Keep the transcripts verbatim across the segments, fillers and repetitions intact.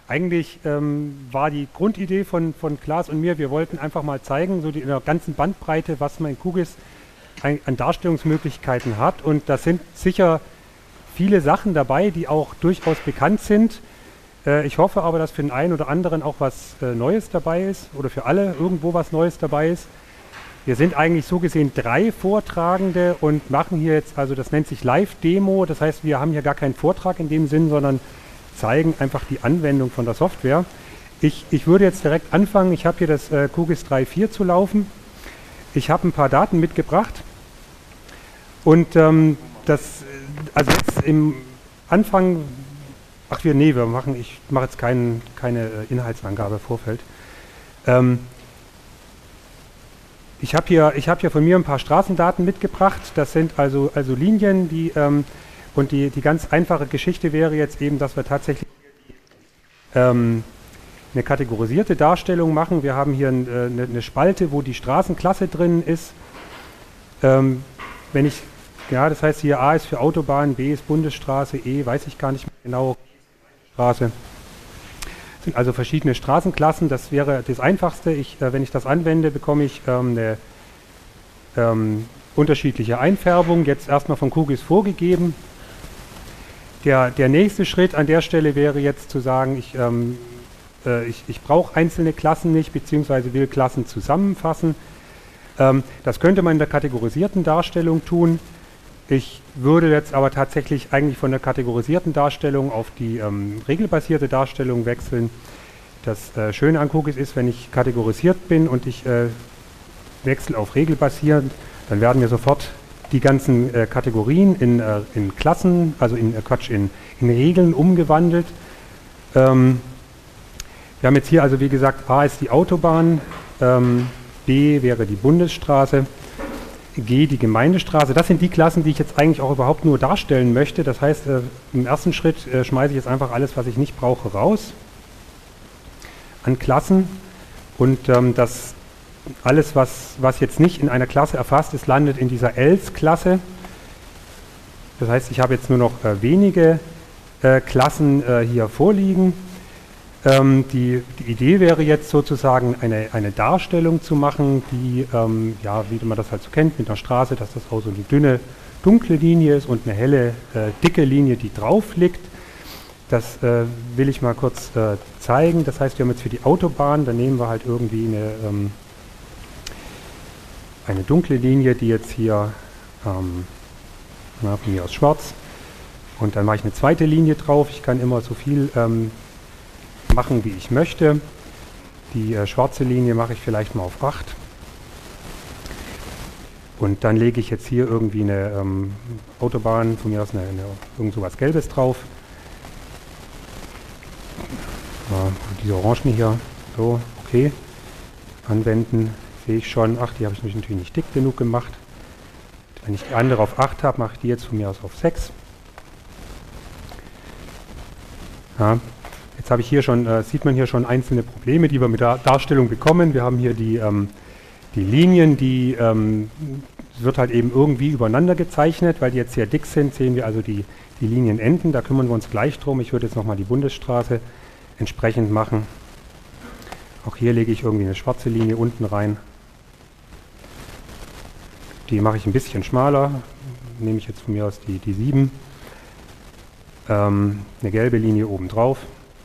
Eigentlich ähm, war die Grundidee von, von Klaas und mir, wir wollten einfach mal zeigen, so die, in der ganzen Bandbreite, was man in QGIS ein, an Darstellungsmöglichkeiten hat. Und da sind sicher viele Sachen dabei, die auch durchaus bekannt sind. Äh, ich hoffe aber, dass für den einen oder anderen auch was äh, Neues dabei ist oder für alle irgendwo was Neues dabei ist. Wir sind eigentlich so gesehen drei Vortragende und machen hier jetzt, also das nennt sich Live-Demo, das heißt, wir haben hier gar keinen Vortrag in dem Sinn, sondern zeigen einfach die Anwendung von der Software. Ich, ich würde jetzt direkt anfangen, ich habe hier das äh, QGIS drei Punkt vier zu laufen. Ich habe ein paar Daten mitgebracht und ähm, das, also jetzt im Anfang, ach wir, nee, wir machen, ich mache jetzt kein, keine Inhaltsangabe im Vorfeld. Ähm, Ich habe hier, ich hab hier von mir ein paar Straßendaten mitgebracht. Das sind also, also Linien, die, ähm, und die, die ganz einfache Geschichte wäre jetzt eben, dass wir tatsächlich ähm, eine kategorisierte Darstellung machen. Wir haben hier ein, äh, eine, eine Spalte, wo die Straßenklasse drin ist. Ähm, wenn ich, ja, das heißt hier A ist für Autobahn, B ist Bundesstraße, E weiß ich gar nicht mehr genau, Straße. Sind also verschiedene Straßenklassen, das wäre das Einfachste. Ich, äh, wenn ich das anwende, bekomme ich ähm, eine ähm, unterschiedliche Einfärbung, jetzt erstmal von QGIS vorgegeben. Der, der nächste Schritt an der Stelle wäre jetzt zu sagen, ich, ähm, äh, ich, ich brauche einzelne Klassen nicht, beziehungsweise will Klassen zusammenfassen. Ähm, das könnte man in der kategorisierten Darstellung tun. Ich würde jetzt aber tatsächlich eigentlich von der kategorisierten Darstellung auf die ähm, regelbasierte Darstellung wechseln. Das äh, Schöne an QGIS ist, wenn ich kategorisiert bin und ich äh, wechsle auf regelbasierend, dann werden mir sofort die ganzen äh, Kategorien in, äh, in Klassen, also in äh, Quatsch, in, in Regeln umgewandelt. Ähm, wir haben jetzt hier also wie gesagt, A ist die Autobahn, ähm, B wäre die Bundesstraße, G die Gemeindestraße. Das sind die Klassen, die ich jetzt eigentlich auch überhaupt nur darstellen möchte. Das heißt, äh, im ersten Schritt äh, schmeiße ich jetzt einfach alles, was ich nicht brauche, raus an Klassen. Und ähm, das alles, was, was jetzt nicht in einer Klasse erfasst ist, landet in dieser Else-Klasse. Das heißt, ich habe jetzt nur noch äh, wenige äh, Klassen äh, hier vorliegen. Ähm, die, die Idee wäre jetzt sozusagen eine, eine Darstellung zu machen, die, ähm, ja, wie man das halt so kennt, mit einer Straße, dass das auch so eine dünne, dunkle Linie ist und eine helle, äh, dicke Linie, die drauf liegt. Das äh, will ich mal kurz äh, zeigen. Das heißt, wir haben jetzt für die Autobahn, da nehmen wir halt irgendwie eine, ähm, eine dunkle Linie, die jetzt hier, ähm, na, von mir aus schwarz, und dann mache ich eine zweite Linie drauf. Ich kann immer so viel ähm, machen, wie ich möchte. Die äh, schwarze Linie mache ich vielleicht mal auf acht. Und dann lege ich jetzt hier irgendwie eine ähm, Autobahn, von mir aus eine, eine, irgend so was Gelbes drauf. Ja, diese Orangen hier, so, okay. Anwenden, sehe ich schon. Ach, die habe ich natürlich nicht dick genug gemacht. Wenn ich die andere auf acht habe, mache ich die jetzt von mir aus auf sechs. Ja. Jetzt habe ich hier schon, äh, sieht man hier schon einzelne Probleme, die wir mit der Darstellung bekommen. Wir haben hier die, ähm, die Linien, die ähm, wird halt eben irgendwie übereinander gezeichnet, weil die jetzt sehr dick sind, sehen wir also die, die Linienenden. Da kümmern wir uns gleich drum. Ich würde jetzt nochmal die Bundesstraße entsprechend machen. Auch hier lege ich irgendwie eine schwarze Linie unten rein. Die mache ich ein bisschen schmaler. Nehme ich jetzt von mir aus die, die sieben. Ähm, eine gelbe Linie oben drauf.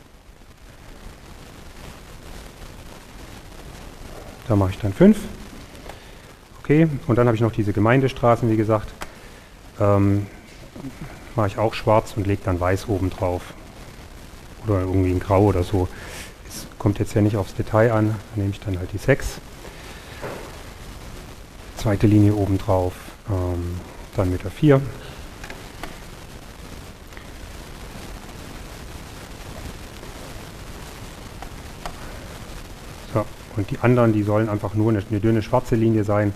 Da mache ich dann fünf. Okay, und dann habe ich noch diese Gemeindestraßen, wie gesagt. Ähm, mache ich auch schwarz und lege dann weiß oben drauf. Oder irgendwie in grau oder so. Es kommt jetzt ja nicht aufs Detail an. Da nehme ich dann halt die sechs. Zweite Linie oben drauf. Ähm, dann mit der vier. So. Und die anderen, die sollen einfach nur eine, eine dünne schwarze Linie sein.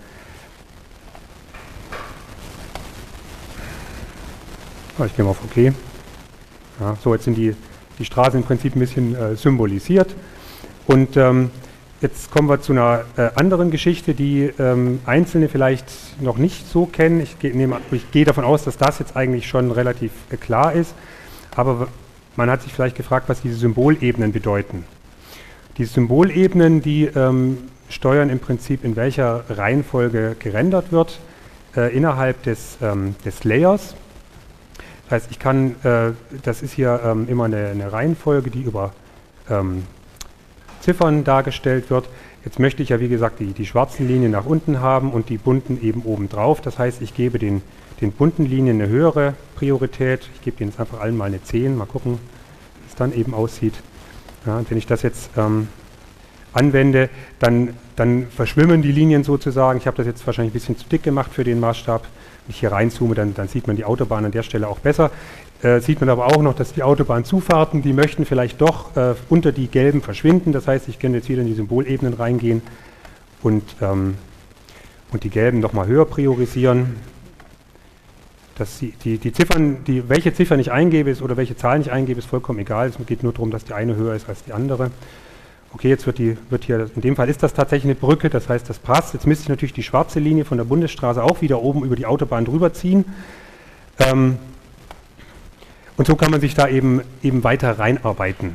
Oh, ich gehe mal auf OK. Ja, so, jetzt sind die, die Straßen im Prinzip ein bisschen äh, symbolisiert. Und ähm, jetzt kommen wir zu einer äh, anderen Geschichte, die ähm, Einzelne vielleicht noch nicht so kennen. Ich gehe ich gehe davon aus, dass das jetzt eigentlich schon relativ äh, klar ist. Aber man hat sich vielleicht gefragt, was diese Symbolebenen bedeuten. Die Symbolebenen, die ähm, steuern im Prinzip, in welcher Reihenfolge gerendert wird, äh, innerhalb des, ähm, des Layers. Das heißt, ich kann, äh, das ist hier ähm, immer eine, eine Reihenfolge, die über ähm, Ziffern dargestellt wird. Jetzt möchte ich ja, wie gesagt, die, die schwarzen Linien nach unten haben und die bunten eben oben drauf. Das heißt, ich gebe den, den bunten Linien eine höhere Priorität. Ich gebe denen jetzt einfach allen mal eine zehn. Mal gucken, wie es dann eben aussieht. Ja, und wenn ich das jetzt ähm, anwende, dann, dann verschwimmen die Linien sozusagen. Ich habe das jetzt wahrscheinlich ein bisschen zu dick gemacht für den Maßstab. Wenn ich hier reinzoome, dann, dann sieht man die Autobahn an der Stelle auch besser. Äh, sieht man aber auch noch, dass die Autobahnzufahrten, die möchten vielleicht doch äh, unter die gelben verschwinden. Das heißt, ich kann jetzt wieder in die Symbolebenen reingehen und, ähm, und die gelben nochmal höher priorisieren. Dass die, die, die Ziffern, die, welche Ziffer ich eingebe ist, oder welche Zahl ich eingebe, ist vollkommen egal. Es geht nur darum, dass die eine höher ist als die andere. Okay, jetzt wird, die, wird hier, in dem Fall ist das tatsächlich eine Brücke, das heißt, das passt. Jetzt müsste ich natürlich die schwarze Linie von der Bundesstraße auch wieder oben über die Autobahn drüber ziehen. Ähm, und so kann man sich da eben, eben weiter reinarbeiten.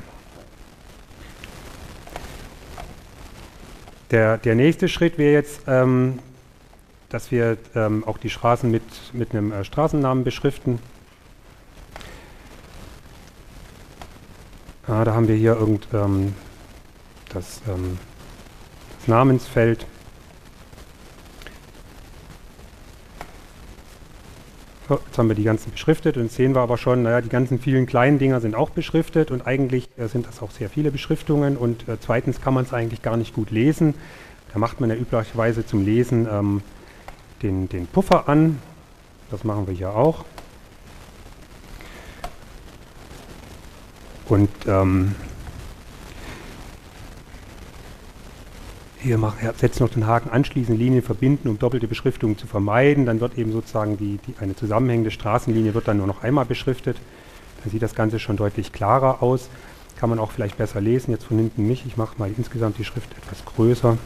Der, der nächste Schritt wäre jetzt, ähm, dass wir ähm, auch die Straßen mit, mit einem äh, Straßennamen beschriften. Ah, da haben wir hier irgend, ähm, das, ähm, das Namensfeld. So, jetzt haben wir die ganzen beschriftet und jetzt sehen wir aber schon, naja, die ganzen vielen kleinen Dinger sind auch beschriftet und eigentlich äh, sind das auch sehr viele Beschriftungen und äh, zweitens kann man es eigentlich gar nicht gut lesen. Da macht man ja üblicherweise zum Lesen ähm, den, den Puffer an. Das machen wir hier auch. Und ähm, hier machen, setzen noch den Haken anschließende Linien verbinden, um doppelte Beschriftungen zu vermeiden. Dann wird eben sozusagen die, die, eine zusammenhängende Straßenlinie wird dann nur noch einmal beschriftet. Dann sieht das Ganze schon deutlich klarer aus. Kann man auch vielleicht besser lesen, jetzt von hinten nicht. Ich mache mal insgesamt die Schrift etwas größer.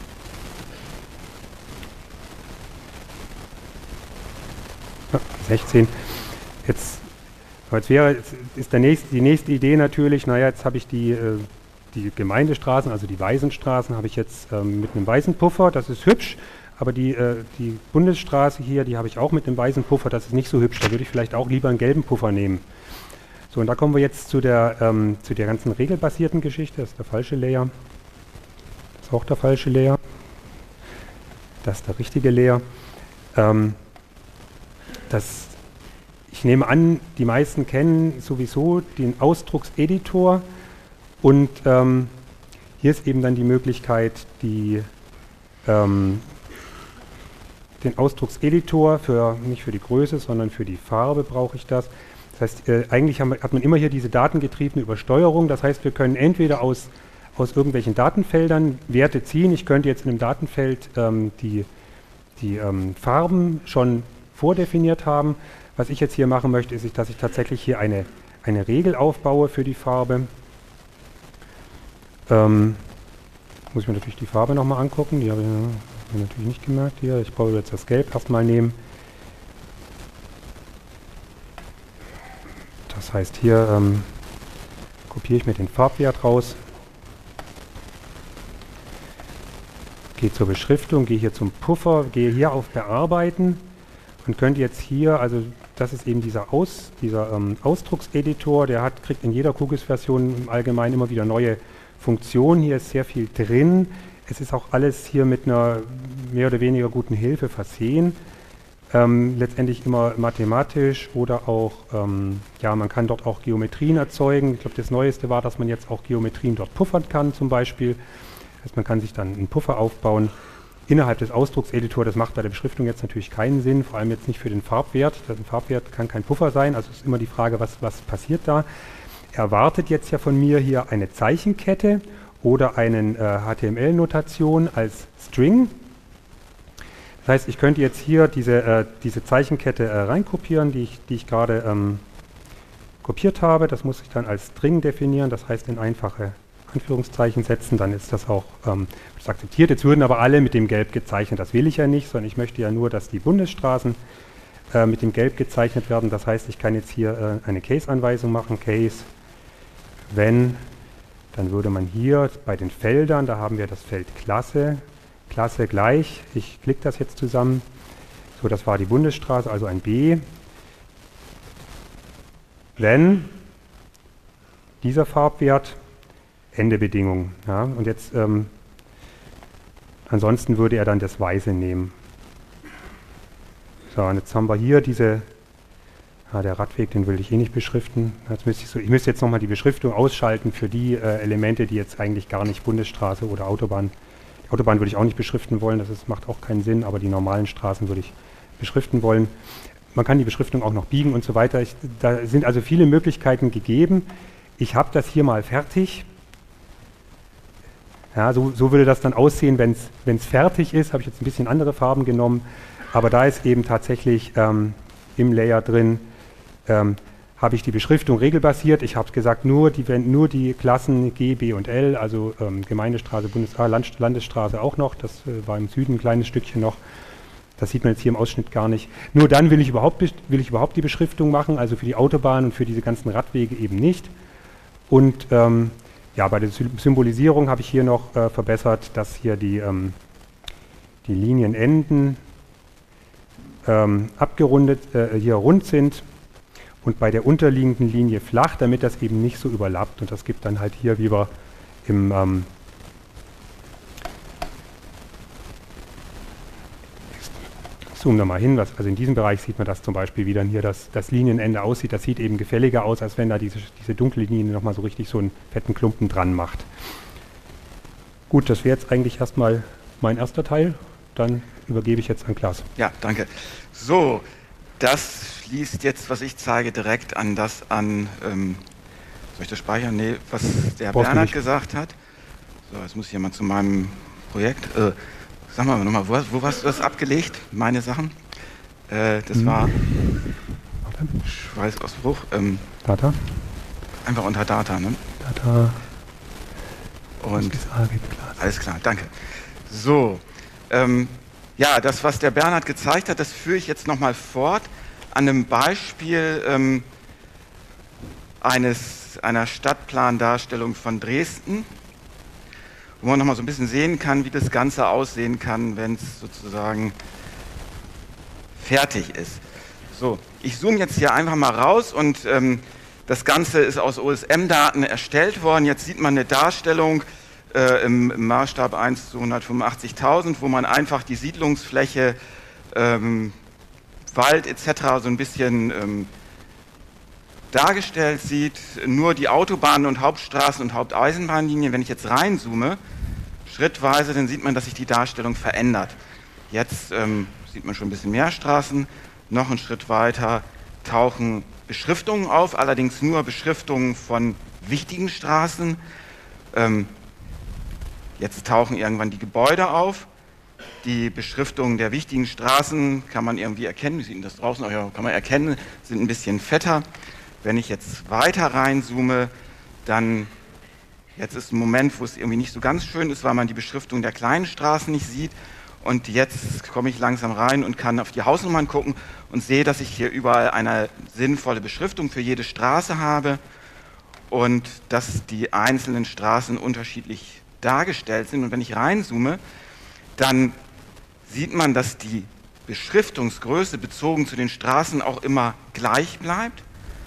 Ja, sechzehn. Jetzt, jetzt wäre, jetzt ist der nächste, die nächste Idee natürlich, naja, jetzt habe ich die äh, Die Gemeindestraßen, also die Waisenstraßen, habe ich jetzt ähm, mit einem weißen Puffer, das ist hübsch, aber die, äh, die Bundesstraße hier, die habe ich auch mit einem weißen Puffer, das ist nicht so hübsch, da würde ich vielleicht auch lieber einen gelben Puffer nehmen. So, und da kommen wir jetzt zu der, ähm, zu der ganzen regelbasierten Geschichte, das ist der falsche Layer, das ist auch der falsche Layer, das ist der richtige Layer. Ähm, das, ich nehme an, die meisten kennen sowieso den Ausdruckseditor. Und ähm, hier ist eben dann die Möglichkeit, die, ähm, den Ausdruckseditor, für, nicht für die Größe, sondern für die Farbe brauche ich das. Das heißt, äh, eigentlich haben wir, hat man immer hier diese datengetriebene Übersteuerung. Das heißt, wir können entweder aus, aus irgendwelchen Datenfeldern Werte ziehen. Ich könnte jetzt in einem Datenfeld ähm, die, die ähm, Farben schon vordefiniert haben. Was ich jetzt hier machen möchte, ist, dass ich tatsächlich hier eine, eine Regel aufbaue für die Farbe. Ähm, muss ich mir natürlich die Farbe nochmal angucken, die habe ich, hab ich natürlich nicht gemerkt hier. Ich brauche jetzt das Gelb erstmal nehmen. Das heißt, hier ähm, kopiere ich mir den Farbwert raus, gehe zur Beschriftung, gehe hier zum Puffer, gehe hier auf Bearbeiten und könnte jetzt hier, also das ist eben dieser, Aus, dieser ähm, Ausdruckseditor, der hat, kriegt in jeder QGIS-Version im Allgemeinen immer wieder neue Funktion, hier ist sehr viel drin. Es ist auch alles hier mit einer mehr oder weniger guten Hilfe versehen. Ähm, letztendlich immer mathematisch oder auch, ähm, ja, man kann dort auch Geometrien erzeugen. Ich glaube, das Neueste war, dass man jetzt auch Geometrien dort puffern kann zum Beispiel. Das heißt, man kann sich dann einen Puffer aufbauen innerhalb des Ausdruckseditors. Das macht bei der Beschriftung jetzt natürlich keinen Sinn, vor allem jetzt nicht für den Farbwert. Der Farbwert kann kein Puffer sein, also ist immer die Frage, was, was passiert da. Er erwartet jetzt ja von mir hier eine Zeichenkette oder eine äh, H T M L-Notation als String. Das heißt, ich könnte jetzt hier diese, äh, diese Zeichenkette äh, reinkopieren, die ich, die ich gerade ähm, kopiert habe. Das muss ich dann als String definieren, das heißt in einfache Anführungszeichen setzen, dann ist das auch ähm, das akzeptiert. Jetzt würden aber alle mit dem Gelb gezeichnet, das will ich ja nicht, sondern ich möchte ja nur, dass die Bundesstraßen äh, mit dem Gelb gezeichnet werden. Das heißt, ich kann jetzt hier äh, eine Case-Anweisung machen, Case wenn, dann würde man hier bei den Feldern, da haben wir das Feld Klasse, Klasse gleich, ich klicke das jetzt zusammen, so, das war die Bundesstraße, also ein B, wenn dieser Farbwert, Ende Bedingung. Ja, und jetzt, ähm, ansonsten würde er dann das Weiße nehmen. So, und jetzt haben wir hier diese, ah, der Radweg, den will ich eh nicht beschriften. Jetzt müsste ich, so, ich müsste jetzt nochmal die Beschriftung ausschalten für die äh, Elemente, die jetzt eigentlich gar nicht Bundesstraße oder Autobahn, die Autobahn würde ich auch nicht beschriften wollen, das ist, macht auch keinen Sinn, aber die normalen Straßen würde ich beschriften wollen. Man kann die Beschriftung auch noch biegen und so weiter. Ich, da sind also viele Möglichkeiten gegeben. Ich habe das hier mal fertig. Ja, so, so würde das dann aussehen, wenn es fertig ist. Habe ich jetzt ein bisschen andere Farben genommen. Aber da ist eben tatsächlich ähm, im Layer drin, ähm, habe ich die Beschriftung regelbasiert. Ich habe gesagt, nur die, wenn, nur die Klassen G, B und L, also ähm, Gemeindestraße, Bundes ah, Land, Landesstraße auch noch. Das äh, war im Süden ein kleines Stückchen noch. Das sieht man jetzt hier im Ausschnitt gar nicht. Nur dann will ich überhaupt, will ich überhaupt die Beschriftung machen, also für die Autobahn und für diese ganzen Radwege eben nicht. Und ähm, ja, bei der Symbolisierung habe ich hier noch äh, verbessert, dass hier die, ähm, die Linienenden ähm, abgerundet, äh, hier rund sind und bei der unterliegenden Linie flach, damit das eben nicht so überlappt. Und das gibt dann halt hier, wie wir im ähm, zoom da mal hin, was, also in diesem Bereich sieht man das zum Beispiel, wie dann hier das, das Linienende aussieht. Das sieht eben gefälliger aus, als wenn da diese, diese dunkle Linie nochmal so richtig so einen fetten Klumpen dran macht. Gut, das wäre jetzt eigentlich erstmal mein erster Teil. Dann übergebe ich jetzt an Klaas. Ja, danke. So, das schließt jetzt, was ich zeige, direkt an das an, ähm, soll ich das speichern? Nee, was der Brauchst Bernhard gesagt hat. So, jetzt muss ich ja mal zu meinem Projekt. Äh, Sag mal nochmal, wo, wo hast du das abgelegt, meine Sachen? Äh, das hm. war Schweißausbruch. Ähm, Data? Einfach unter Data, ne? Data. Und alles klar, danke. So, ähm, ja, das, was der Bernhard gezeigt hat, das führe ich jetzt nochmal fort an einem Beispiel ähm, eines, einer Stadtplandarstellung von Dresden, wo man nochmal so ein bisschen sehen kann, wie das Ganze aussehen kann, wenn es sozusagen fertig ist. So, ich zoome jetzt hier einfach mal raus und ähm, das Ganze ist aus O S M-Daten erstellt worden. Jetzt sieht man eine Darstellung äh, im, im Maßstab eins zu hundertfünfundachtzigtausend, wo man einfach die Siedlungsfläche, ähm, Wald et cetera so ein bisschen ähm, dargestellt sieht. Nur die Autobahnen und Hauptstraßen und Haupteisenbahnlinien, wenn ich jetzt reinzoome, schrittweise, dann sieht man, dass sich die Darstellung verändert. Jetzt ähm, sieht man schon ein bisschen mehr Straßen. Noch einen Schritt weiter tauchen Beschriftungen auf, allerdings nur Beschriftungen von wichtigen Straßen. Ähm, jetzt tauchen irgendwann die Gebäude auf. Die Beschriftungen der wichtigen Straßen kann man irgendwie erkennen. Wie sieht denn das draußen aus? Ja, kann man erkennen, sind ein bisschen fetter. Wenn ich jetzt weiter reinzoome, dann, jetzt ist ein Moment, wo es irgendwie nicht so ganz schön ist, weil man die Beschriftung der kleinen Straßen nicht sieht. Und jetzt komme ich langsam rein und kann auf die Hausnummern gucken und sehe, dass ich hier überall eine sinnvolle Beschriftung für jede Straße habe und dass die einzelnen Straßen unterschiedlich dargestellt sind. Und wenn ich reinzoome, dann sieht man, dass die Beschriftungsgröße bezogen zu den Straßen auch immer gleich bleibt.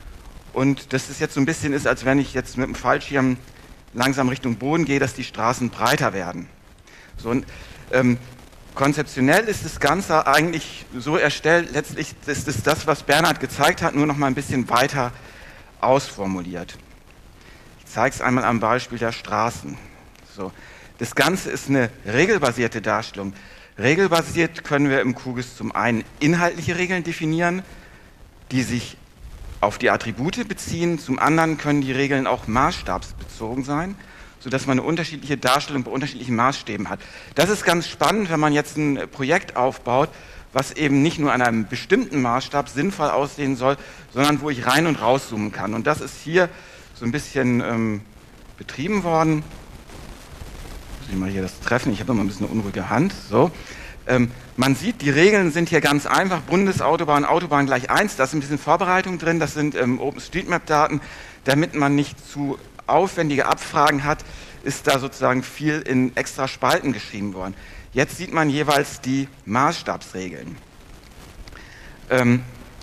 Und dass es jetzt so ein bisschen ist, als wenn ich jetzt mit dem Fallschirm langsam Richtung Boden gehe, dass die Straßen breiter werden. So, und, ähm, konzeptionell ist das Ganze eigentlich so erstellt, letztlich ist es das, was Bernhard gezeigt hat, nur noch mal ein bisschen weiter ausformuliert. Ich zeige es einmal am Beispiel der Straßen. So, das Ganze ist eine regelbasierte Darstellung. Regelbasiert können wir im QGIS zum einen inhaltliche Regeln definieren, die sich auf die Attribute beziehen, zum anderen können die Regeln auch maßstabsbezogen sein, sodass man eine unterschiedliche Darstellung bei unterschiedlichen Maßstäben hat. Das ist ganz spannend, wenn man jetzt ein Projekt aufbaut, was eben nicht nur an einem bestimmten Maßstab sinnvoll aussehen soll, sondern wo ich rein und rauszoomen kann. Und das ist hier so ein bisschen ähm, betrieben worden. Muss ich mal hier das treffen, ich habe immer ein bisschen eine unruhige Hand. So. Ähm, man sieht, die Regeln sind hier ganz einfach. Bundesautobahn, Autobahn gleich eins, da ist ein bisschen Vorbereitung drin, das sind ähm, OpenStreetMap-Daten, damit man nicht zu aufwendige Abfragen hat, ist da sozusagen viel in extra Spalten geschrieben worden. Jetzt sieht man jeweils die Maßstabsregeln. Ähm,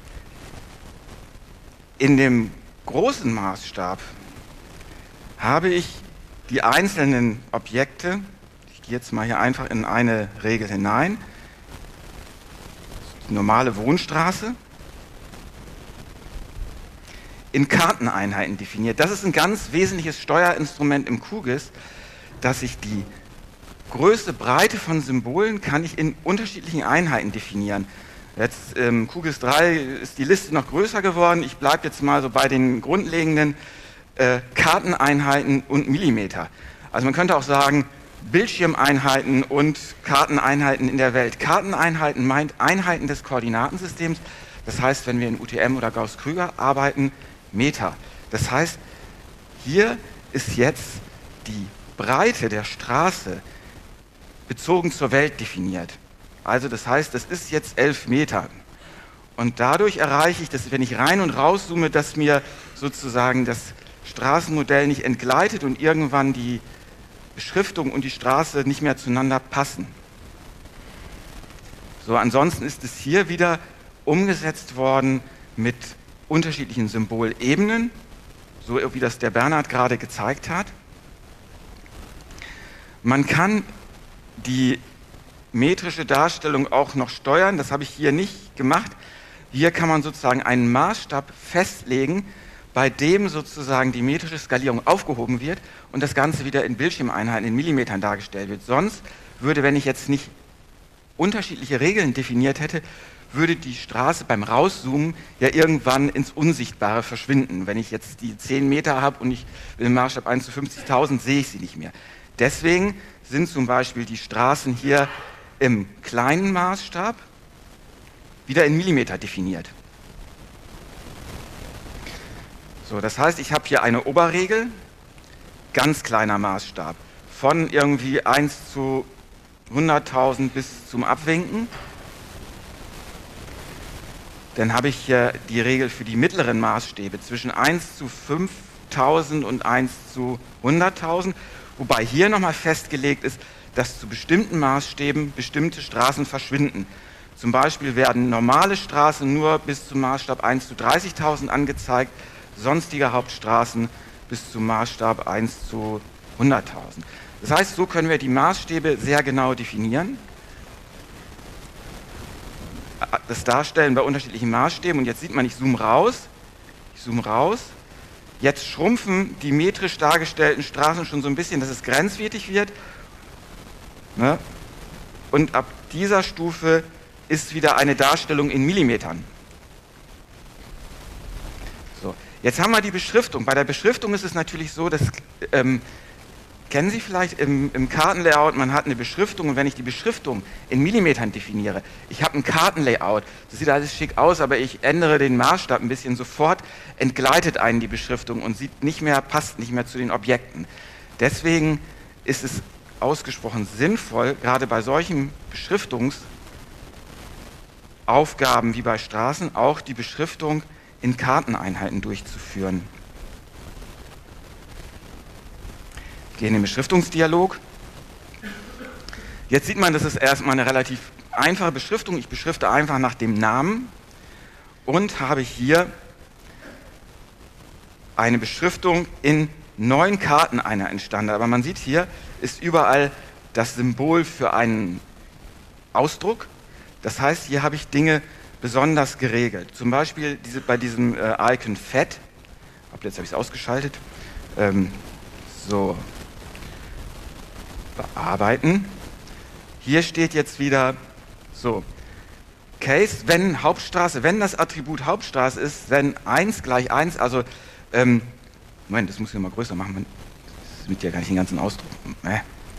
in dem großen Maßstab habe ich die einzelnen Objekte, ich gehe jetzt mal hier einfach in eine Regel hinein, die normale Wohnstraße, in Karteneinheiten definiert. Das ist ein ganz wesentliches Steuerinstrument im QGIS, dass ich die Größe, Breite von Symbolen kann ich in unterschiedlichen Einheiten definieren. Jetzt im ähm, QGIS drei ist die Liste noch größer geworden. Ich bleibe jetzt mal so bei den grundlegenden äh, Karteneinheiten und Millimeter. Also man könnte auch sagen, Bildschirmeinheiten und Karteneinheiten in der Welt. Karteneinheiten meint Einheiten des Koordinatensystems. Das heißt, wenn wir in U T M oder Gauss-Krüger arbeiten, Meter. Das heißt, hier ist jetzt die Breite der Straße bezogen zur Welt definiert. Also das heißt, das ist jetzt elf Meter. Und dadurch erreiche ich, dass wenn ich rein und raus zoome, dass mir sozusagen das Straßenmodell nicht entgleitet und irgendwann die Beschriftung und die Straße nicht mehr zueinander passen. So, ansonsten ist es hier wieder umgesetzt worden mit unterschiedlichen Symbolebenen, so wie das der Bernhard gerade gezeigt hat. Man kann die metrische Darstellung auch noch steuern, das habe ich hier nicht gemacht. Hier kann man sozusagen einen Maßstab festlegen, bei dem sozusagen die metrische Skalierung aufgehoben wird und das Ganze wieder in Bildschirmeinheiten, in Millimetern dargestellt wird. Sonst würde, wenn ich jetzt nicht unterschiedliche Regeln definiert hätte, würde die Straße beim Rauszoomen ja irgendwann ins Unsichtbare verschwinden. Wenn ich jetzt die zehn Meter habe und ich will im Maßstab eins zu fünfzigtausend, sehe ich sie nicht mehr. Deswegen sind zum Beispiel die Straßen hier im kleinen Maßstab wieder in Millimeter definiert. So, das heißt, ich habe hier eine Oberregel, ganz kleiner Maßstab, von irgendwie eins zu hunderttausend bis zum Abwinken. Dann habe ich hier die Regel für die mittleren Maßstäbe zwischen eins zu fünftausend und eins zu hunderttausend, wobei hier nochmal festgelegt ist, dass zu bestimmten Maßstäben bestimmte Straßen verschwinden. Zum Beispiel werden normale Straßen nur bis zum Maßstab eins zu dreißigtausend angezeigt, sonstige Hauptstraßen bis zum Maßstab eins zu hunderttausend. Das heißt, so können wir die Maßstäbe sehr genau definieren, das darstellen bei unterschiedlichen Maßstäben. Und jetzt sieht man, ich zoome raus, ich zoome raus. Jetzt schrumpfen die metrisch dargestellten Straßen schon so ein bisschen, dass es grenzwertig wird. Ne? Und ab dieser Stufe ist wieder eine Darstellung in Millimetern. So, jetzt haben wir die Beschriftung. Bei der Beschriftung ist es natürlich so, dass, ähm, kennen Sie vielleicht im, im Kartenlayout, man hat eine Beschriftung und wenn ich die Beschriftung in Millimetern definiere, ich habe ein Kartenlayout, das sieht alles schick aus, aber ich ändere den Maßstab ein bisschen, sofort entgleitet einen die Beschriftung und sieht nicht mehr, passt nicht mehr zu den Objekten. Deswegen ist es ausgesprochen sinnvoll, gerade bei solchen Beschriftungsaufgaben wie bei Straßen, auch die Beschriftung in Karteneinheiten durchzuführen. Ich gehe in den Beschriftungsdialog. Jetzt sieht man, das ist erstmal eine relativ einfache Beschriftung. Ich beschrifte einfach nach dem Namen und habe hier eine Beschriftung in neun Karteneinheiten entstanden. Aber man sieht, hier ist überall das Symbol für einen Ausdruck. Das heißt, hier habe ich Dinge besonders geregelt. Zum Beispiel diese, bei diesem äh, Icon Fett, ab jetzt habe ich es ausgeschaltet, ähm, so, bearbeiten. Hier steht jetzt wieder so, Case, wenn Hauptstraße, wenn das Attribut Hauptstraße ist, wenn eins gleich eins, also, ähm, Moment, das muss ich mal größer machen, das sieht ja gar nicht den ganzen Ausdruck. Äh.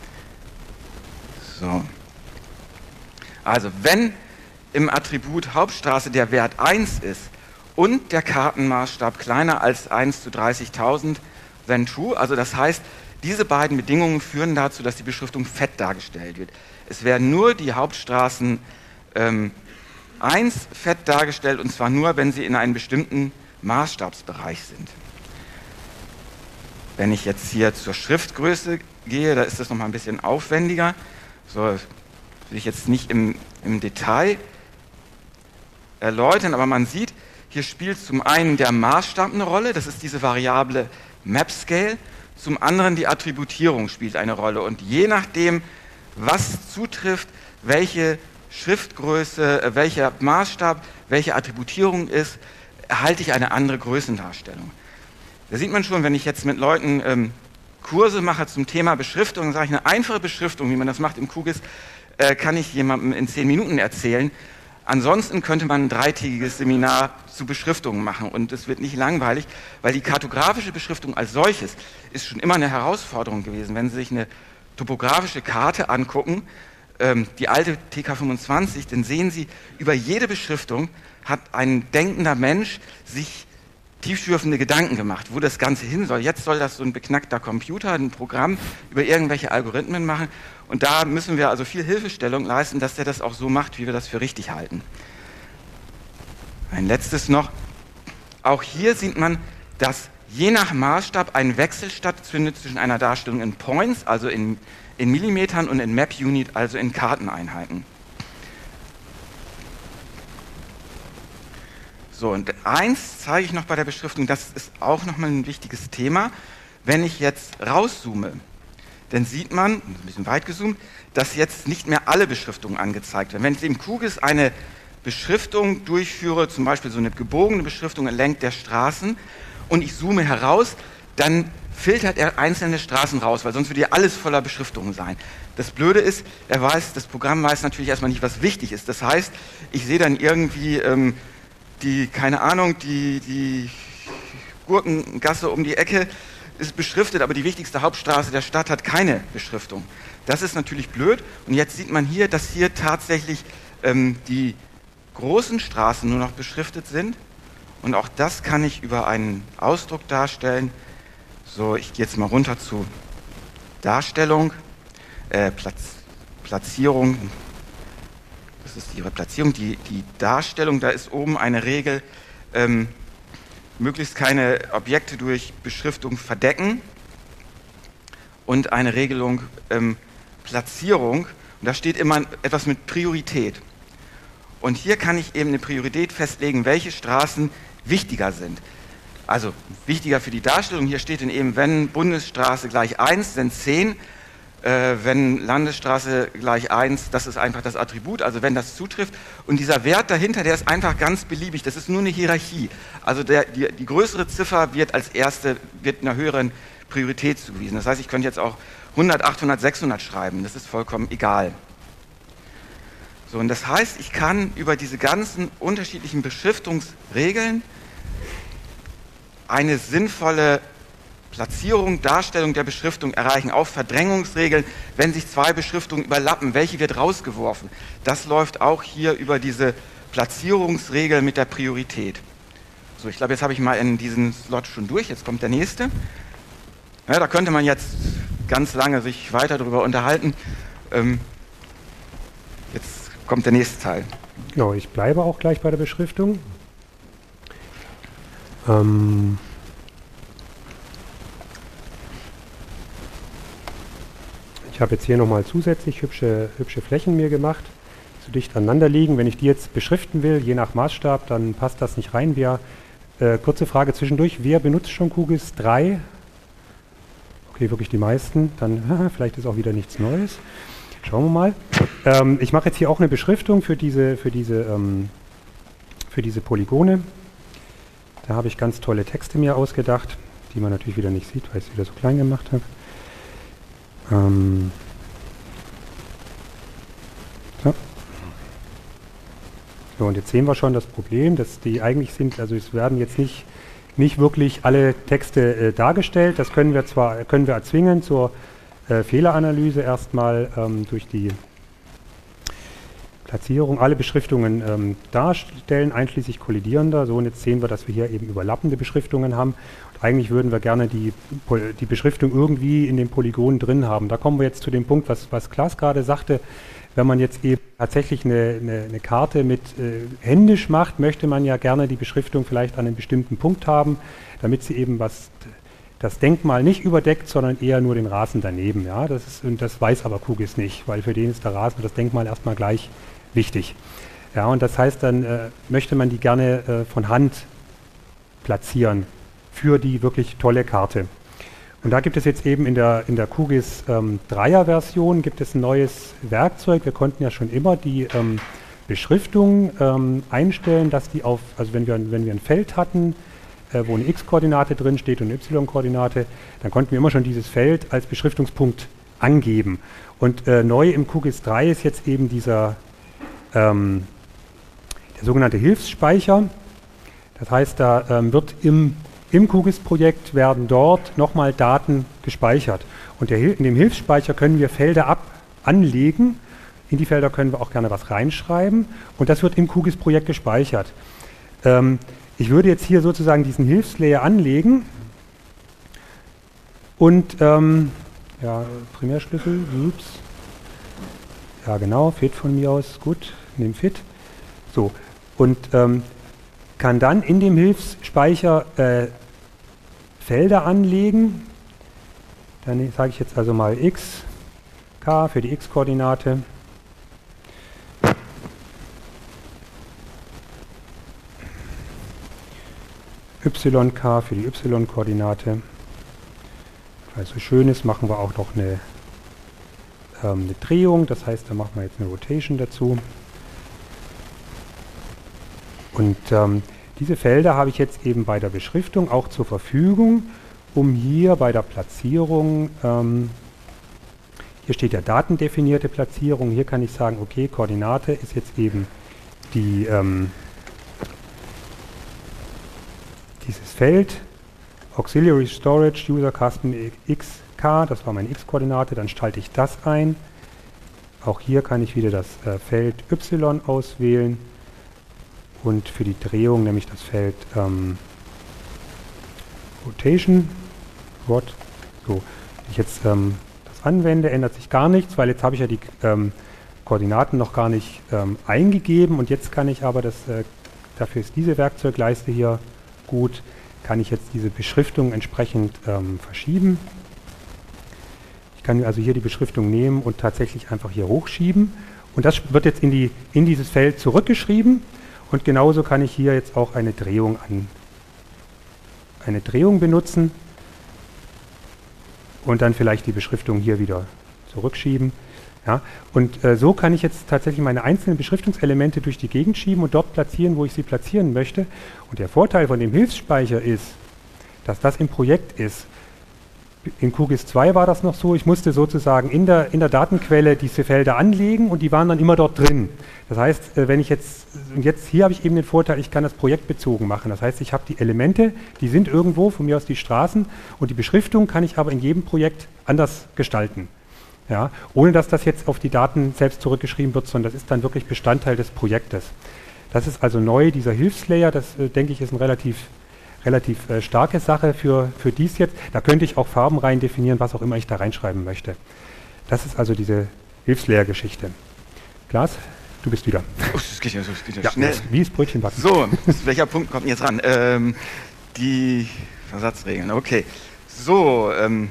So. Also, wenn im Attribut Hauptstraße der Wert eins ist und der Kartenmaßstab kleiner als eins zu dreißigtausend, then true, also das heißt, diese beiden Bedingungen führen dazu, dass die Beschriftung fett dargestellt wird. Es werden nur die Hauptstraßen ähm, eins fett dargestellt, und zwar nur, wenn sie in einem bestimmten Maßstabsbereich sind. Wenn ich jetzt hier zur Schriftgröße gehe, da ist das nochmal ein bisschen aufwendiger. So will ich jetzt nicht im, im Detail erläutern, aber man sieht, hier spielt zum einen der Maßstab eine Rolle, das ist diese Variable MapScale, zum anderen die Attributierung spielt eine Rolle. Und je nachdem, was zutrifft, welche Schriftgröße, welcher Maßstab, welche Attributierung ist, erhalte ich eine andere Größendarstellung. Da sieht man schon, wenn ich jetzt mit Leuten ähm, Kurse mache zum Thema Beschriftung, dann sage ich, eine einfache Beschriftung, wie man das macht im QGIS, äh, kann ich jemandem in zehn Minuten erzählen. Ansonsten könnte man ein dreitägiges Seminar zu Beschriftungen machen und es wird nicht langweilig, weil die kartografische Beschriftung als solches ist schon immer eine Herausforderung gewesen. Wenn Sie sich eine topografische Karte angucken, ähm, die alte T K fünfundzwanzig, dann sehen Sie, über jede Beschriftung hat ein denkender Mensch sich tiefschürfende Gedanken gemacht, wo das Ganze hin soll. Jetzt soll das so ein beknackter Computer, ein Programm über irgendwelche Algorithmen machen und da müssen wir also viel Hilfestellung leisten, dass der das auch so macht, wie wir das für richtig halten. Ein letztes noch. Auch hier sieht man, dass je nach Maßstab ein Wechsel stattfindet zwischen einer Darstellung in Points, also in, in Millimetern, und in Map Unit, also in Karteneinheiten. So, und eins zeige ich noch bei der Beschriftung, das ist auch nochmal ein wichtiges Thema. Wenn ich jetzt rauszoome, dann sieht man, ein bisschen weit gezoomt, dass jetzt nicht mehr alle Beschriftungen angezeigt werden. Wenn ich im QGIS eine Beschriftung durchführe, zum Beispiel so eine gebogene Beschriftung entlang der Straßen, und ich zoome heraus, dann filtert er einzelne Straßen raus, weil sonst würde ja alles voller Beschriftungen sein. Das Blöde ist, er weiß, das Programm weiß natürlich erstmal nicht, was wichtig ist. Das heißt, ich sehe dann irgendwie ähm, die, keine Ahnung, die, die Gurkengasse um die Ecke ist beschriftet, aber die wichtigste Hauptstraße der Stadt hat keine Beschriftung. Das ist natürlich blöd. Und jetzt sieht man hier, dass hier tatsächlich ähm, die großen Straßen nur noch beschriftet sind. Und auch das kann ich über einen Ausdruck darstellen. So, ich gehe jetzt mal runter zu Darstellung, äh, Platz, Platzierung. Das ist ihre Platzierung. Die, die Darstellung, da ist oben eine Regel, ähm, möglichst keine Objekte durch Beschriftung verdecken und eine Regelung ähm, Platzierung. Und da steht immer etwas mit Priorität. Und hier kann ich eben eine Priorität festlegen, welche Straßen wichtiger sind. Also wichtiger für die Darstellung. Hier steht dann eben, wenn Bundesstraße gleich eins, sind zehn. Äh, wenn Landesstraße gleich eins, das ist einfach das Attribut, also wenn das zutrifft. Und dieser Wert dahinter, der ist einfach ganz beliebig, das ist nur eine Hierarchie. Also der, die, die größere Ziffer wird als erste, wird einer höheren Priorität zugewiesen. Das heißt, ich könnte jetzt auch hundert, achthundert, sechshundert schreiben, das ist vollkommen egal. So, und das heißt, ich kann über diese ganzen unterschiedlichen Beschriftungsregeln eine sinnvolle Platzierung, Darstellung der Beschriftung erreichen, auch Verdrängungsregeln, wenn sich zwei Beschriftungen überlappen, welche wird rausgeworfen. Das läuft auch hier über diese Platzierungsregel mit der Priorität. So, ich glaube, jetzt habe ich mal in diesen Slot schon durch, jetzt kommt der nächste. Ja, da könnte man jetzt ganz lange sich weiter darüber unterhalten. Ähm, jetzt kommt der nächste Teil. Genau, ich bleibe auch gleich bei der Beschriftung. Ähm Ich habe jetzt hier nochmal zusätzlich hübsche, hübsche Flächen mir gemacht, die so dicht aneinander liegen. Wenn ich die jetzt beschriften will, je nach Maßstab, dann passt das nicht rein. Wer, äh, kurze Frage zwischendurch, wer benutzt schon QGIS drei? Okay, wirklich die meisten. Dann haha, vielleicht ist auch wieder nichts Neues. Schauen wir mal. Ähm, ich mache jetzt hier auch eine Beschriftung für diese, für diese, ähm, für diese Polygone. Da habe ich ganz tolle Texte mir ausgedacht, die man natürlich wieder nicht sieht, weil ich es wieder so klein gemacht habe. Ähm so. So, und jetzt sehen wir schon das Problem, dass die eigentlich sind, also es werden jetzt nicht, nicht wirklich alle Texte äh, dargestellt. Das können wir zwar, können wir erzwingen zur äh, Fehleranalyse erstmal ähm, durch die Platzierung, alle Beschriftungen ähm, darstellen, einschließlich kollidierender. So, und jetzt sehen wir, dass wir hier eben überlappende Beschriftungen haben. Und eigentlich würden wir gerne die, die Beschriftung irgendwie in den Polygonen drin haben. Da kommen wir jetzt zu dem Punkt, was, was Klaas gerade sagte. Wenn man jetzt eben tatsächlich eine, eine, eine Karte mit äh, händisch macht, möchte man ja gerne die Beschriftung vielleicht an einem bestimmten Punkt haben, damit sie eben was das Denkmal nicht überdeckt, sondern eher nur den Rasen daneben. Ja? Das ist, und das weiß aber QGIS nicht, weil für den ist der Rasen und das Denkmal erstmal gleich wichtig. Ja, und das heißt, dann äh, möchte man die gerne äh, von Hand platzieren für die wirklich tolle Karte. Und da gibt es jetzt eben in der, in der QGIS ähm, Dreier-Version gibt es ein neues Werkzeug. Wir konnten ja schon immer die ähm, Beschriftung ähm, einstellen, dass die auf, also wenn wir, wenn wir ein Feld hatten, äh, wo eine X-Koordinate drin steht und eine Y-Koordinate, dann konnten wir immer schon dieses Feld als Beschriftungspunkt angeben. Und äh, neu im QGIS drei ist jetzt eben dieser ähm, der sogenannte Hilfsspeicher. Das heißt, da ähm, wird im, im QGIS-Projekt werden dort nochmal Daten gespeichert. Und der, in dem Hilfsspeicher können wir Felder ab anlegen. In die Felder können wir auch gerne was reinschreiben. Und das wird im QGIS-Projekt gespeichert. Ähm, ich würde jetzt hier sozusagen diesen Hilfslayer anlegen. Und, ähm, ja, Primärschlüssel, ups. Ja, genau, Fit von mir aus, gut, nehmen Fit. So, und ähm, kann dann in dem Hilfsspeicher äh, Felder anlegen. Dann sage ich jetzt also mal x, k für die x-Koordinate. yk für die y-Koordinate. Weil es so schön ist, machen wir auch noch eine, ähm, eine Drehung. Das heißt, da machen wir jetzt eine Rotation dazu. Und ähm, diese Felder habe ich jetzt eben bei der Beschriftung auch zur Verfügung, um hier bei der Platzierung, ähm, hier steht ja datendefinierte Platzierung, hier kann ich sagen, okay, Koordinate ist jetzt eben die, ähm, dieses Feld, Auxiliary Storage, User Custom X K, das war meine X-Koordinate, dann schalte ich das ein. Auch hier kann ich wieder das äh, Feld Y auswählen. Und für die Drehung nehme ich das Feld ähm, Rotation. Rot. So, wenn ich jetzt ähm, das anwende, ändert sich gar nichts, weil jetzt habe ich ja die ähm, Koordinaten noch gar nicht ähm, eingegeben. Und jetzt kann ich aber, das, äh, dafür ist diese Werkzeugleiste hier gut, kann ich jetzt diese Beschriftung entsprechend ähm, verschieben. Ich kann also hier die Beschriftung nehmen und tatsächlich einfach hier hochschieben. Und das wird jetzt in, die, in dieses Feld zurückgeschrieben. Und genauso kann ich hier jetzt auch eine Drehung an eine Drehung benutzen und dann vielleicht die Beschriftung hier wieder zurückschieben. Ja, und äh, so kann ich jetzt tatsächlich meine einzelnen Beschriftungselemente durch die Gegend schieben und dort platzieren, wo ich sie platzieren möchte. Und der Vorteil von dem Hilfsspeicher ist, dass das im Projekt ist. In QGIS zwei war das noch so, ich musste sozusagen in der, in der Datenquelle diese Felder anlegen und die waren dann immer dort drin. Das heißt, wenn ich jetzt, und jetzt hier habe ich eben den Vorteil, ich kann das projektbezogen machen. Das heißt, ich habe die Elemente, die sind irgendwo, von mir aus die Straßen, und die Beschriftung kann ich aber in jedem Projekt anders gestalten. Ja, ohne dass das jetzt auf die Daten selbst zurückgeschrieben wird, sondern das ist dann wirklich Bestandteil des Projektes. Das ist also neu, dieser Hilfslayer, das äh, denke ich ist eine relativ, relativ äh, starke Sache für, für dies jetzt. Da könnte ich auch Farben rein definieren, was auch immer ich da reinschreiben möchte. Das ist also diese Hilfslayer-Geschichte. Klaas, du bist wieder. Oh, das geht ja, das geht ja, ja schnell. Wie ist Brötchenbacken? So, welcher Punkt kommt denn jetzt ran? Ähm, die Versatzregeln, okay. So, ähm,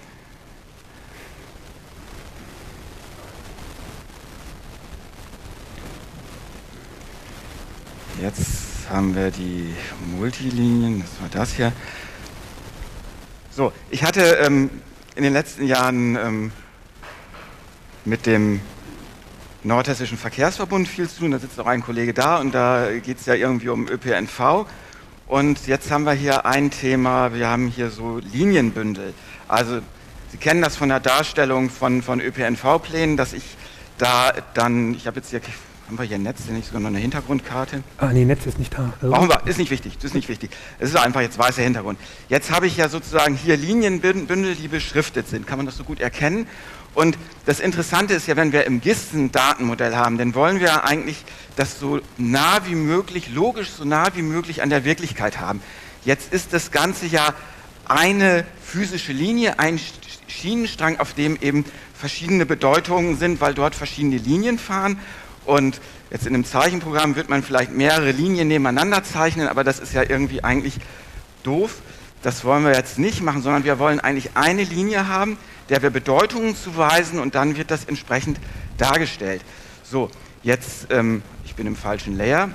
jetzt haben wir die Multilinien, das war das hier. So, ich hatte ähm, in den letzten Jahren ähm, mit dem Nordhessischen Verkehrsverbund viel zu tun, da sitzt auch ein Kollege da und da geht es ja irgendwie um Ö P N V. Und jetzt haben wir hier ein Thema, wir haben hier so Linienbündel. Also Sie kennen das von der Darstellung von, von Ö P N V-Plänen, dass ich da dann, ich habe jetzt hier, haben wir hier ein Netz, nicht sogar noch eine Hintergrundkarte? Ah nee, Netz ist nicht da. Brauchen wir, ist nicht wichtig, das ist nicht wichtig. Es ist einfach jetzt weißer Hintergrund. Jetzt habe ich ja sozusagen hier Linienbündel, die beschriftet sind. Kann man das so gut erkennen? Und das Interessante ist ja, wenn wir im GIS ein Datenmodell haben, dann wollen wir eigentlich das so nah wie möglich, logisch so nah wie möglich an der Wirklichkeit haben. Jetzt ist das Ganze ja eine physische Linie, ein Schienenstrang, auf dem eben verschiedene Bedeutungen sind, weil dort verschiedene Linien fahren. Und jetzt in einem Zeichenprogramm wird man vielleicht mehrere Linien nebeneinander zeichnen, aber das ist ja irgendwie eigentlich doof. Das wollen wir jetzt nicht machen, sondern wir wollen eigentlich eine Linie haben, der wir Bedeutungen zuweisen und dann wird das entsprechend dargestellt. So, jetzt, ähm, ich bin im falschen Layer.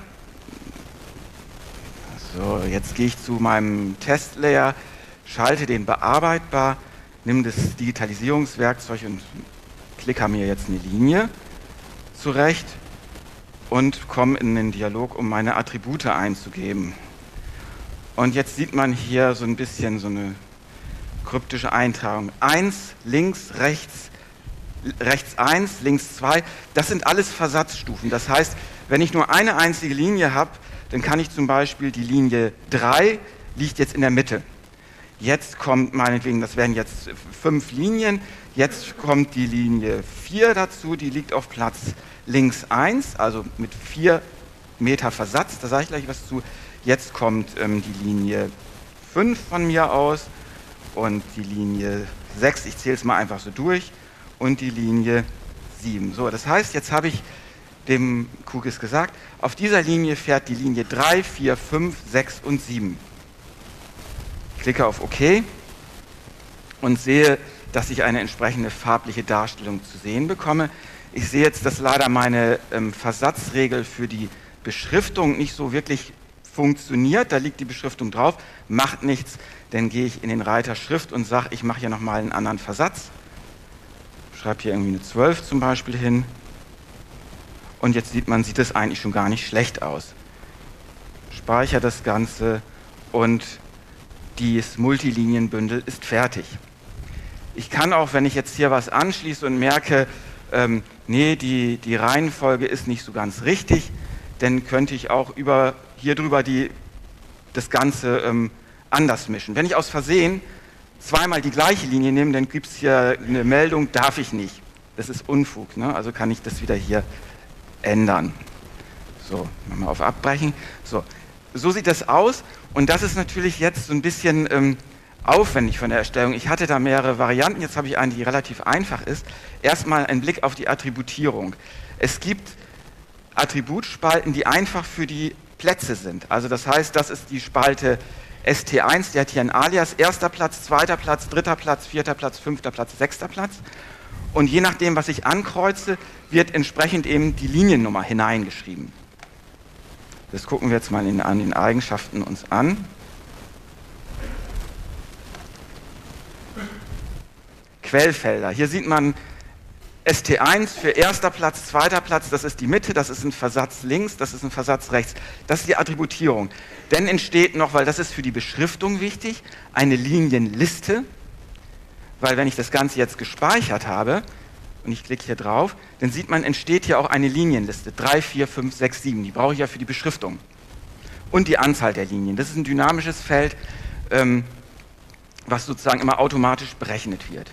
So, jetzt gehe ich zu meinem Testlayer, schalte den bearbeitbar, nimm das Digitalisierungswerkzeug und klicke mir jetzt eine Linie zurecht und komme in den Dialog, um meine Attribute einzugeben. Und jetzt sieht man hier so ein bisschen so eine kryptische Eintragung. eins, links, rechts, rechts eins, links zwei, das sind alles Versatzstufen. Das heißt, wenn ich nur eine einzige Linie habe, dann kann ich zum Beispiel die Linie drei liegt jetzt in der Mitte. Jetzt kommt meinetwegen, das wären jetzt fünf Linien, jetzt kommt die Linie vier dazu, die liegt auf Platz links eins, also mit vier Meter Versatz, da sage ich gleich was zu. Jetzt kommt ähm, die Linie fünf von mir aus und die Linie sechs, ich zähle es mal einfach so durch, und die Linie sieben. So, das heißt, jetzt habe ich dem Kugis gesagt, auf dieser Linie fährt die Linie drei, vier, fünf, sechs und sieben. Ich klicke auf OK und sehe, dass ich eine entsprechende farbliche Darstellung zu sehen bekomme. Ich sehe jetzt, dass leider meine ähm, Versatzregel für die Beschriftung nicht so wirklich funktioniert. Da liegt die Beschriftung drauf, macht nichts. Dann gehe ich in den Reiter Schrift und sage, ich mache hier nochmal einen anderen Versatz. Schreibe hier irgendwie eine zwölf zum Beispiel hin. Und jetzt sieht man, sieht es eigentlich schon gar nicht schlecht aus. Speichere das Ganze und dieses Multilinienbündel ist fertig. Ich kann auch, wenn ich jetzt hier was anschließe und merke, ähm, nee, die, die Reihenfolge ist nicht so ganz richtig, dann könnte ich auch über, hier drüber die, das Ganze ähm, anders mischen. Wenn ich aus Versehen zweimal die gleiche Linie nehme, dann gibt es hier eine Meldung, darf ich nicht. Das ist Unfug, ne? Also kann ich das wieder hier ändern. So, machen wir auf Abbrechen. So, so sieht das aus und das ist natürlich jetzt so ein bisschen ähm, aufwendig von der Erstellung. Ich hatte da mehrere Varianten, jetzt habe ich eine, die relativ einfach ist. Erstmal ein Blick auf die Attributierung. Es gibt Attributspalten, die einfach für die Plätze sind. Also das heißt, das ist die Spalte S T eins, die hat hier ein Alias, erster Platz, zweiter Platz, dritter Platz, vierter Platz, fünfter Platz, sechster Platz. Und je nachdem, was ich ankreuze, wird entsprechend eben die Liniennummer hineingeschrieben. Das gucken wir jetzt mal in, an den Eigenschaften uns an. Quellfelder. Hier sieht man S T eins für erster Platz, zweiter Platz, das ist die Mitte, das ist ein Versatz links, das ist ein Versatz rechts. Das ist die Attributierung. Dann entsteht noch, weil das ist für die Beschriftung wichtig, eine Linienliste. Weil wenn ich das Ganze jetzt gespeichert habe und ich klicke hier drauf, dann sieht man, entsteht hier auch eine Linienliste. drei, vier, fünf, sechs, sieben. Die brauche ich ja für die Beschriftung. Und die Anzahl der Linien. Das ist ein dynamisches Feld, ähm, was sozusagen immer automatisch berechnet wird.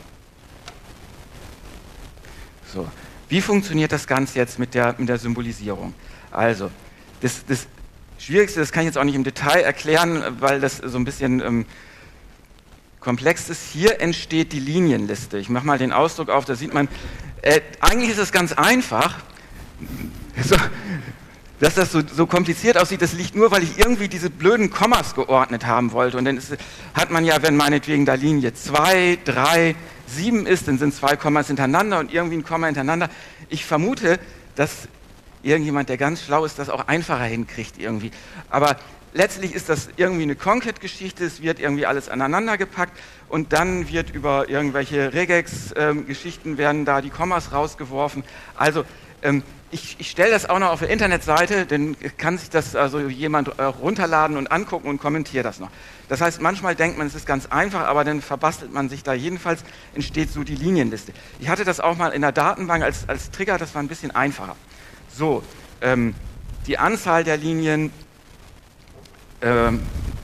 So. Wie funktioniert das Ganze jetzt mit der, mit der Symbolisierung? Also, das, das Schwierigste, das kann ich jetzt auch nicht im Detail erklären, weil das so ein bisschen ähm, komplex ist. Hier entsteht die Linienliste. Ich mache mal den Ausdruck auf, da sieht man, äh, eigentlich ist es ganz einfach. So, dass das so, so kompliziert aussieht, das liegt nur, weil ich irgendwie diese blöden Kommas geordnet haben wollte. Und dann ist, hat man ja, wenn meinetwegen da Linie zwei, drei, sieben ist, dann sind zwei Kommas hintereinander und irgendwie ein Komma hintereinander. Ich vermute, dass irgendjemand, der ganz schlau ist, das auch einfacher hinkriegt irgendwie. Aber letztlich ist das irgendwie eine Concat-Geschichte, es wird irgendwie alles aneinander gepackt und dann wird über irgendwelche Regex-Geschichten ähm, werden da die Kommas rausgeworfen. Also ähm, ich, ich stelle das auch noch auf der Internetseite, dann kann sich das also jemand auch runterladen und angucken und kommentiert das noch. Das heißt, manchmal denkt man, es ist ganz einfach, aber dann verbastelt man sich da. Jedenfalls entsteht so die Linienliste. Ich hatte das auch mal in der Datenbank als, als Trigger, das war ein bisschen einfacher. So, ähm, die Anzahl der Linien, ähm,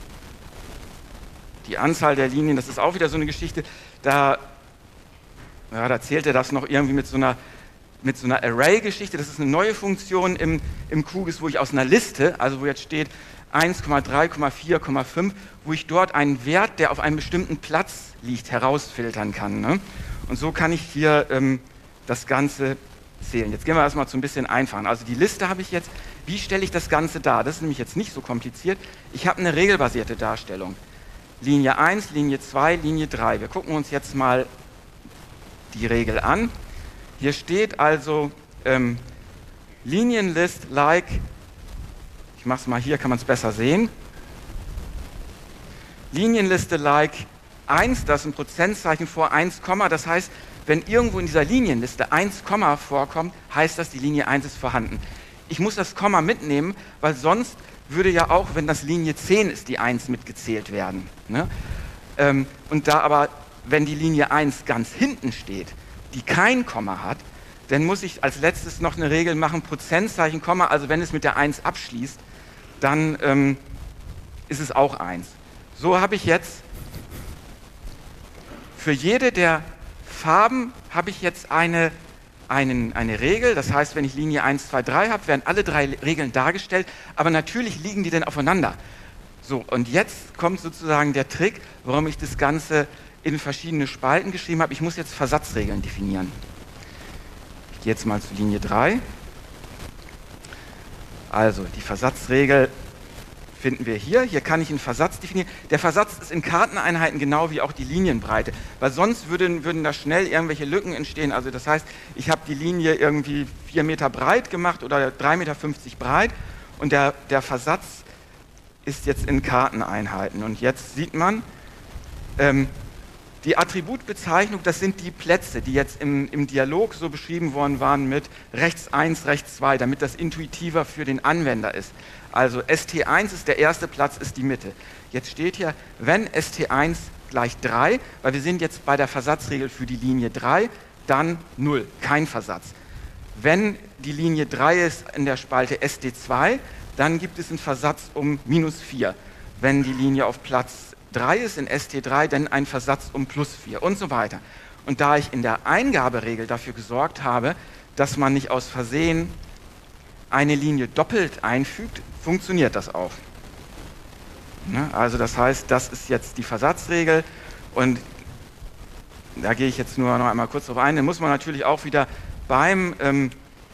die Anzahl der Linien, das ist auch wieder so eine Geschichte, da, ja, da zählte das noch irgendwie mit so einer mit so einer Array-Geschichte, das ist eine neue Funktion im, im QGIS, wo ich aus einer Liste, also wo jetzt steht eins, drei, vier, fünf, wo ich dort einen Wert, der auf einem bestimmten Platz liegt, herausfiltern kann. Ne? Und so kann ich hier ähm, das Ganze zählen. Jetzt gehen wir erstmal so ein bisschen einfachen. Also die Liste habe ich jetzt, wie stelle ich das Ganze dar? Das ist nämlich jetzt nicht so kompliziert. Ich habe eine regelbasierte Darstellung. Linie eins, Linie zwei, Linie drei. Wir gucken uns jetzt mal die Regel an. Hier steht also ähm, Linienlist like, ich mache es mal hier, kann man es besser sehen. Linienliste like eins, das ist ein Prozentzeichen vor eins, das heißt, wenn irgendwo in dieser Linienliste eins, vorkommt, heißt das, die Linie eins ist vorhanden. Ich muss das Komma mitnehmen, weil sonst würde ja auch, wenn das Linie zehn ist, die eins mitgezählt werden. Ne? Ähm, und da aber, wenn die Linie eins ganz hinten steht, die kein Komma hat, dann muss ich als letztes noch eine Regel machen, Prozentzeichen, Komma, also wenn es mit der eins abschließt, dann ähm, ist es auch eins. So habe ich jetzt für jede der Farben habe ich jetzt eine, einen, eine Regel, das heißt, wenn ich Linie eins, zwei, drei habe, werden alle drei Regeln dargestellt, aber natürlich liegen die dann aufeinander. So, und jetzt kommt sozusagen der Trick, warum ich das Ganze in verschiedene Spalten geschrieben habe. Ich muss jetzt Versatzregeln definieren. Ich gehe jetzt mal zu Linie drei. Also, die Versatzregel finden wir hier. Hier kann ich einen Versatz definieren. Der Versatz ist in Karteneinheiten genau wie auch die Linienbreite, weil sonst würden, würden da schnell irgendwelche Lücken entstehen. Also das heißt, ich habe die Linie irgendwie vier Meter breit gemacht oder drei Meter fünfzig breit und der, der Versatz ist jetzt in Karteneinheiten. Und jetzt sieht man, ähm, die Attributbezeichnung, das sind die Plätze, die jetzt im, im Dialog so beschrieben worden waren mit rechts eins, rechts zwei, damit das intuitiver für den Anwender ist. Also S T eins ist der erste Platz, ist die Mitte. Jetzt steht hier, wenn S T eins gleich drei, weil wir sind jetzt bei der Versatzregel für die Linie drei, dann null, kein Versatz. Wenn die Linie drei ist in der Spalte S T zwei, dann gibt es einen Versatz um minus vier. Wenn die Linie auf Platz drei ist in S T drei, dann ein Versatz um plus vier und so weiter. Und da ich in der Eingaberegel dafür gesorgt habe, dass man nicht aus Versehen eine Linie doppelt einfügt, funktioniert das auch. Ne? Also das heißt, das ist jetzt die Versatzregel und da gehe ich jetzt nur noch einmal kurz drauf ein. Dann muss man natürlich auch wieder beim ähm,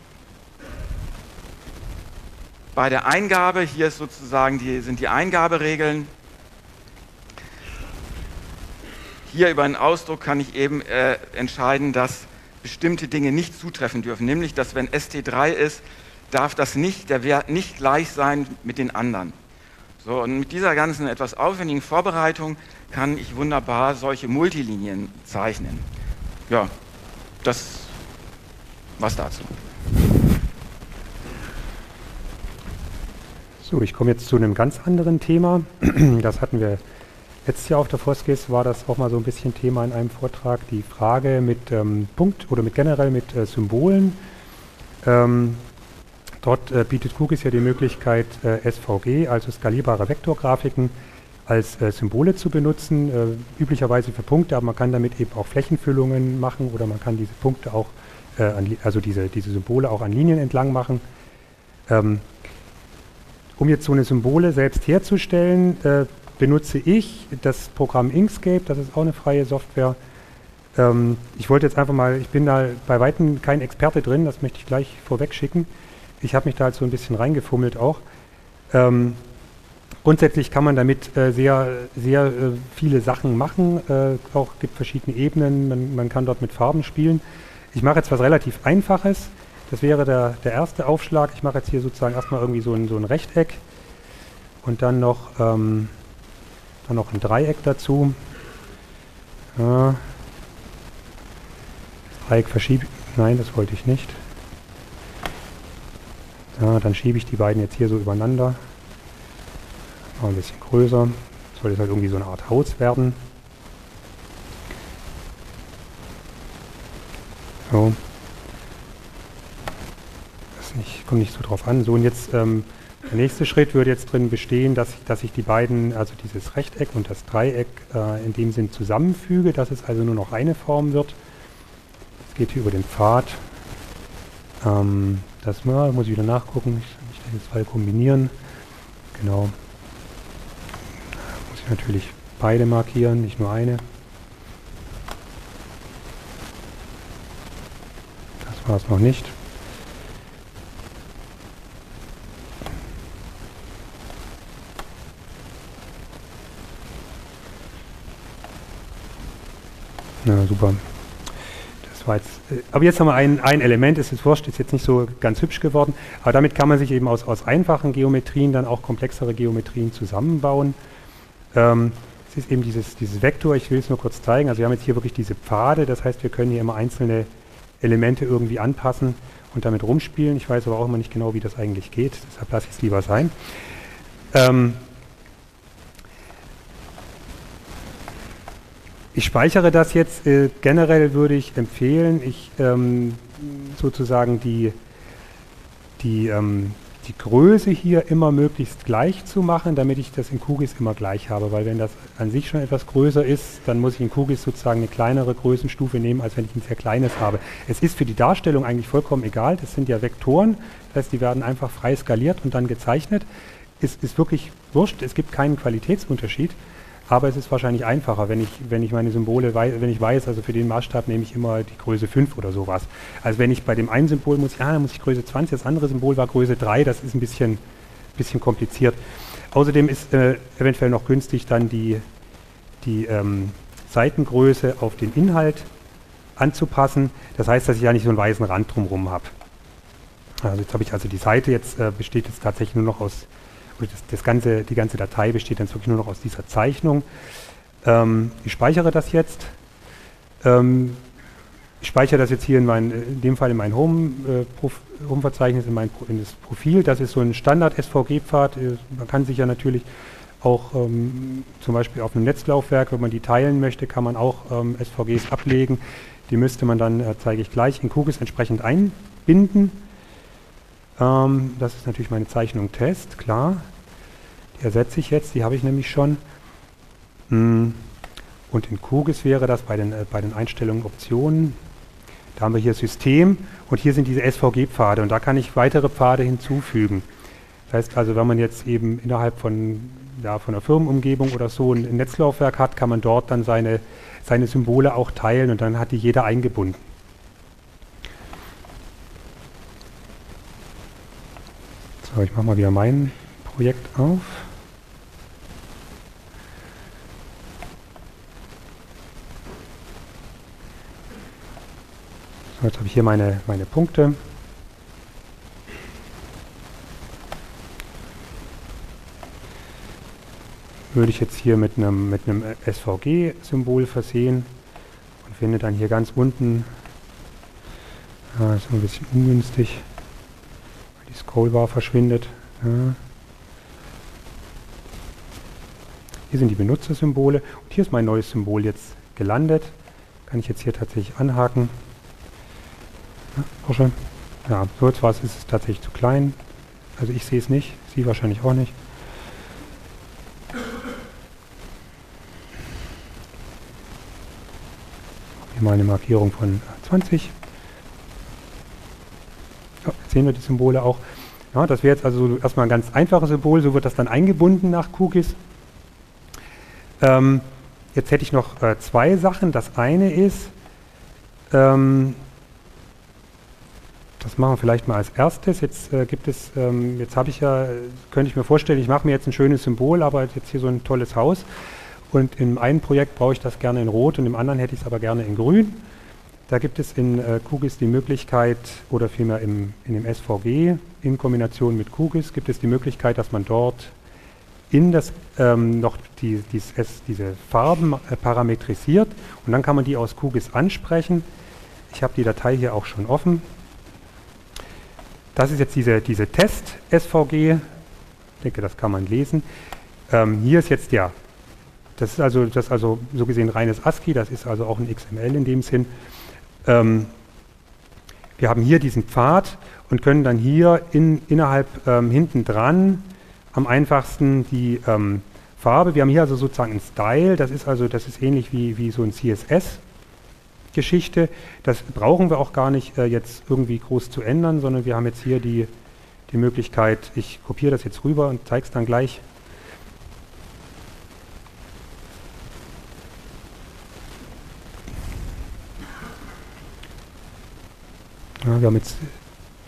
bei der Eingabe, hier ist sozusagen die, sind die Eingaberegeln. Hier über einen Ausdruck kann ich eben äh, entscheiden, dass bestimmte Dinge nicht zutreffen dürfen, nämlich dass wenn S T drei ist, darf das nicht, der Wert nicht gleich sein mit den anderen. So, und mit dieser ganzen etwas aufwendigen Vorbereitung kann ich wunderbar solche Multilinien zeichnen. Ja, das war's dazu. So, ich komme jetzt zu einem ganz anderen Thema. Das hatten wir letztes Jahr auf der Foskis, war das auch mal so ein bisschen Thema in einem Vortrag, die Frage mit ähm, Punkt oder mit generell mit äh, Symbolen. Ähm, Dort äh, bietet QGIS ja die Möglichkeit, äh, S V G, also skalierbare Vektorgrafiken, als äh, Symbole zu benutzen, äh, üblicherweise für Punkte, aber man kann damit eben auch Flächenfüllungen machen oder man kann diese Punkte auch, äh, an, also diese, diese Symbole auch an Linien entlang machen. Ähm, um jetzt so eine Symbole selbst herzustellen, äh, benutze ich das Programm Inkscape, das ist auch eine freie Software. Ähm, ich wollte jetzt einfach mal, ich bin da bei Weitem kein Experte drin, das möchte ich gleich vorweg schicken. Ich habe mich da halt so ein bisschen reingefummelt auch. Ähm, grundsätzlich kann man damit äh, sehr, sehr äh, viele Sachen machen. Äh, auch gibt verschiedene Ebenen. Man, man kann dort mit Farben spielen. Ich mache jetzt was relativ Einfaches. Das wäre der, der erste Aufschlag. Ich mache jetzt hier sozusagen erstmal irgendwie so ein, so ein Rechteck und dann noch, ähm, dann noch ein Dreieck dazu. Ja. Das Dreieck verschiebe ich. Nein, das wollte ich nicht. Ja, dann schiebe ich die beiden jetzt hier so übereinander. Mal ein bisschen größer. Soll jetzt halt irgendwie so eine Art Haus werden. So. Das nicht, kommt nicht so drauf an. So, und jetzt ähm, der nächste Schritt würde jetzt drin bestehen, dass ich, dass ich die beiden, also dieses Rechteck und das Dreieck äh, in dem Sinn zusammenfüge, dass es also nur noch eine Form wird. Das geht hier über den Pfad. Ähm, Das mal, muss ich wieder nachgucken, ich muss die zwei kombinieren. Genau. Muss ich natürlich beide markieren, nicht nur eine. Das war es noch nicht. Ja, super. Das war jetzt, äh, aber jetzt haben wir ein, ein Element, ist jetzt wurscht, ist jetzt nicht so ganz hübsch geworden, aber damit kann man sich eben aus, aus einfachen Geometrien dann auch komplexere Geometrien zusammenbauen. Ähm, es ist eben dieses, dieses Vektor, ich will es nur kurz zeigen, also wir haben jetzt hier wirklich diese Pfade, das heißt, wir können hier immer einzelne Elemente irgendwie anpassen und damit rumspielen. Ich weiß aber auch immer nicht genau, wie das eigentlich geht, deshalb lasse ich es lieber sein. Ähm, ich speichere das jetzt, äh, generell würde ich empfehlen, ich ähm, sozusagen die, die, ähm, die Größe hier immer möglichst gleich zu machen, damit ich das in QGIS immer gleich habe, weil wenn das an sich schon etwas größer ist, dann muss ich in QGIS sozusagen eine kleinere Größenstufe nehmen, als wenn ich ein sehr kleines habe. Es ist für die Darstellung eigentlich vollkommen egal, das sind ja Vektoren, das heißt, die werden einfach frei skaliert und dann gezeichnet. Es ist wirklich wurscht, es gibt keinen Qualitätsunterschied, aber es ist wahrscheinlich einfacher, wenn ich, wenn ich meine Symbole, wei wenn ich weiß, also für den Maßstab nehme ich immer die Größe fünf oder sowas. Also wenn ich bei dem einen Symbol muss, ja, muss ich Größe zwanzig, das andere Symbol war Größe drei, das ist ein bisschen, bisschen kompliziert. Außerdem ist äh, eventuell noch günstig, dann die, die ähm, Seitengröße auf den Inhalt anzupassen. Das heißt, dass ich ja nicht so einen weißen Rand drumherum habe. Also jetzt habe ich also die Seite, jetzt äh, besteht jetzt tatsächlich nur noch aus Das, das ganze, die ganze Datei besteht dann wirklich nur noch aus dieser Zeichnung. Ähm, ich speichere das jetzt. Ähm, ich speichere das jetzt hier in, mein, in dem Fall in mein Home-Verzeichnis, äh, in, mein, in das Profil. Das ist so ein Standard-S V G-Pfad. Äh, man kann sich ja natürlich auch ähm, zum Beispiel auf einem Netzlaufwerk, wenn man die teilen möchte, kann man auch ähm, S V Gs ablegen. Die müsste man dann, äh, zeige ich gleich, in QGIS entsprechend einbinden. Ähm, das ist natürlich meine Zeichnung Test, klar. Die ersetze ich jetzt, die habe ich nämlich schon. Mm. Und in QGIS wäre das bei den, äh, bei den Einstellungen Optionen. Da haben wir hier System und hier sind diese S V G-Pfade und da kann ich weitere Pfade hinzufügen. Das heißt also, wenn man jetzt eben innerhalb von, ja, von einer Firmenumgebung oder so ein, ein Netzlaufwerk hat, kann man dort dann seine, seine Symbole auch teilen und dann hat die jeder eingebunden. So, ich mache mal wieder mein Projekt auf. So, jetzt habe ich hier meine, meine Punkte. Würde ich jetzt hier mit einem, mit einem S V G-Symbol versehen und finde dann hier ganz unten, ah, ist ein bisschen ungünstig, die Scrollbar verschwindet. Ja. Hier sind die Benutzersymbole und hier ist mein neues Symbol jetzt gelandet. Kann ich jetzt hier tatsächlich anhaken. Ja, auch schon. Ja, so jetzt war es, ist es tatsächlich zu klein. Also ich sehe es nicht, Sie wahrscheinlich auch nicht. Hier mal eine Markierung von zwanzig. Ja, jetzt sehen wir die Symbole auch. Ja, das wäre jetzt also erstmal ein ganz einfaches Symbol, so wird das dann eingebunden nach QGIS. Ähm, jetzt hätte ich noch äh, zwei Sachen. Das eine ist, ähm, das machen wir vielleicht mal als erstes. Jetzt äh, gibt es, ähm, jetzt habe ich ja, könnte ich mir vorstellen, ich mache mir jetzt ein schönes Symbol, aber jetzt hier so ein tolles Haus. Und in einem Projekt brauche ich das gerne in Rot und im anderen hätte ich es aber gerne in Grün. Da gibt es in äh, QGIS die Möglichkeit, oder vielmehr im, in dem S V G in Kombination mit QGIS gibt es die Möglichkeit, dass man dort in das ähm, noch die, dies, es, diese Farben äh, parametrisiert und dann kann man die aus QGIS ansprechen. Ich habe die Datei hier auch schon offen. Das ist jetzt diese, diese Test-S V G. Ich denke, das kann man lesen. Ähm, hier ist jetzt der, das ist also, das ist also so gesehen reines ASCII, das ist also auch ein X M L in dem Sinn. Ähm, wir haben hier diesen Pfad und können dann hier in, innerhalb ähm, hinten dran am einfachsten die ähm, Farbe. Wir haben hier also sozusagen einen Style, das ist also, das ist ähnlich wie, wie so ein C S S-Geschichte. Das brauchen wir auch gar nicht äh, jetzt irgendwie groß zu ändern, sondern wir haben jetzt hier die, die Möglichkeit, ich kopiere das jetzt rüber und zeige es dann gleich. Ja, wir haben jetzt,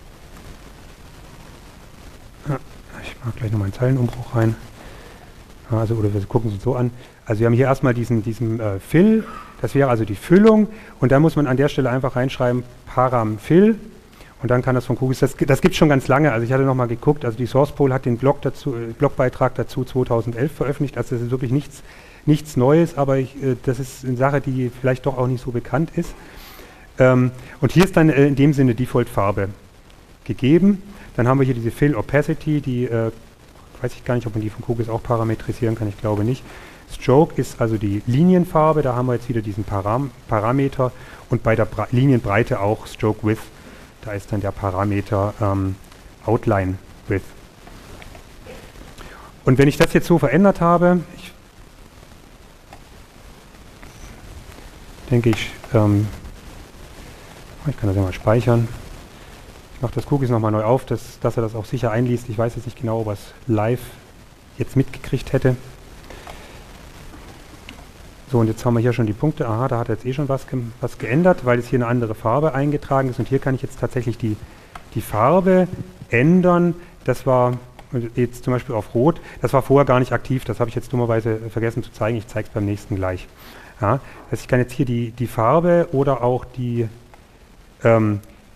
ja, ich mache gleich noch mal einen Zeilenumbruch rein. Also, oder wir gucken es uns so an. Also wir haben hier erstmal diesen, diesen äh, Fill, das wäre also die Füllung und dann muss man an der Stelle einfach reinschreiben Param Fill und dann kann das von QGIS, das, das gibt es schon ganz lange, also ich hatte nochmal geguckt, also die SourcePol hat den Blog dazu, äh, Blogbeitrag dazu zweitausendelf veröffentlicht, also das ist wirklich nichts, nichts Neues, aber ich, äh, das ist eine Sache, die vielleicht doch auch nicht so bekannt ist. Ähm, und hier ist dann äh, in dem Sinne Default-Farbe gegeben, dann haben wir hier diese Fill Opacity, die äh, weiß ich gar nicht, ob man die von QGIS auch parametrisieren kann, ich glaube nicht. Stroke ist also die Linienfarbe, da haben wir jetzt wieder diesen Param Parameter und bei der Bra Linienbreite auch Stroke Width, da ist dann der Parameter ähm, Outline Width. Und wenn ich das jetzt so verändert habe, ich denke ich, ähm, ich kann das ja mal speichern. Ich mache das QGIS nochmal neu auf, dass, dass er das auch sicher einliest. Ich weiß jetzt nicht genau, ob er es live jetzt mitgekriegt hätte. So, und jetzt haben wir hier schon die Punkte. Aha, da hat er jetzt eh schon was, ge was geändert, weil es hier eine andere Farbe eingetragen ist. Und hier kann ich jetzt tatsächlich die, die Farbe ändern. Das war jetzt zum Beispiel auf Rot. Das war vorher gar nicht aktiv. Das habe ich jetzt dummerweise vergessen zu zeigen. Ich zeige es beim nächsten gleich. Ja, das heißt, ich kann jetzt hier die, die Farbe oder auch die ähm,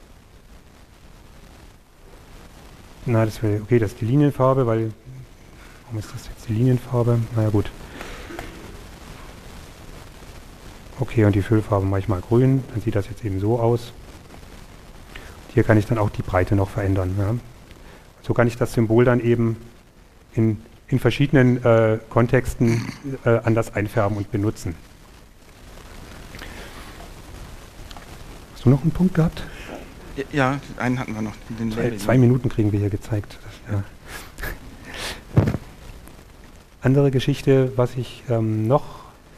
Na, das wäre, okay, das ist die Linienfarbe, weil, warum ist das jetzt die Linienfarbe? Naja, gut. Okay, und die Füllfarbe mache ich mal grün, dann sieht das jetzt eben so aus. Und hier kann ich dann auch die Breite noch verändern. Ja. So kann ich das Symbol dann eben in, in verschiedenen äh, Kontexten äh, anders einfärben und benutzen. Hast du noch einen Punkt gehabt? Ja, einen hatten wir noch. Den zwei, zwei Minuten kriegen wir hier gezeigt. Das, ja. Andere Geschichte, was ich ähm, noch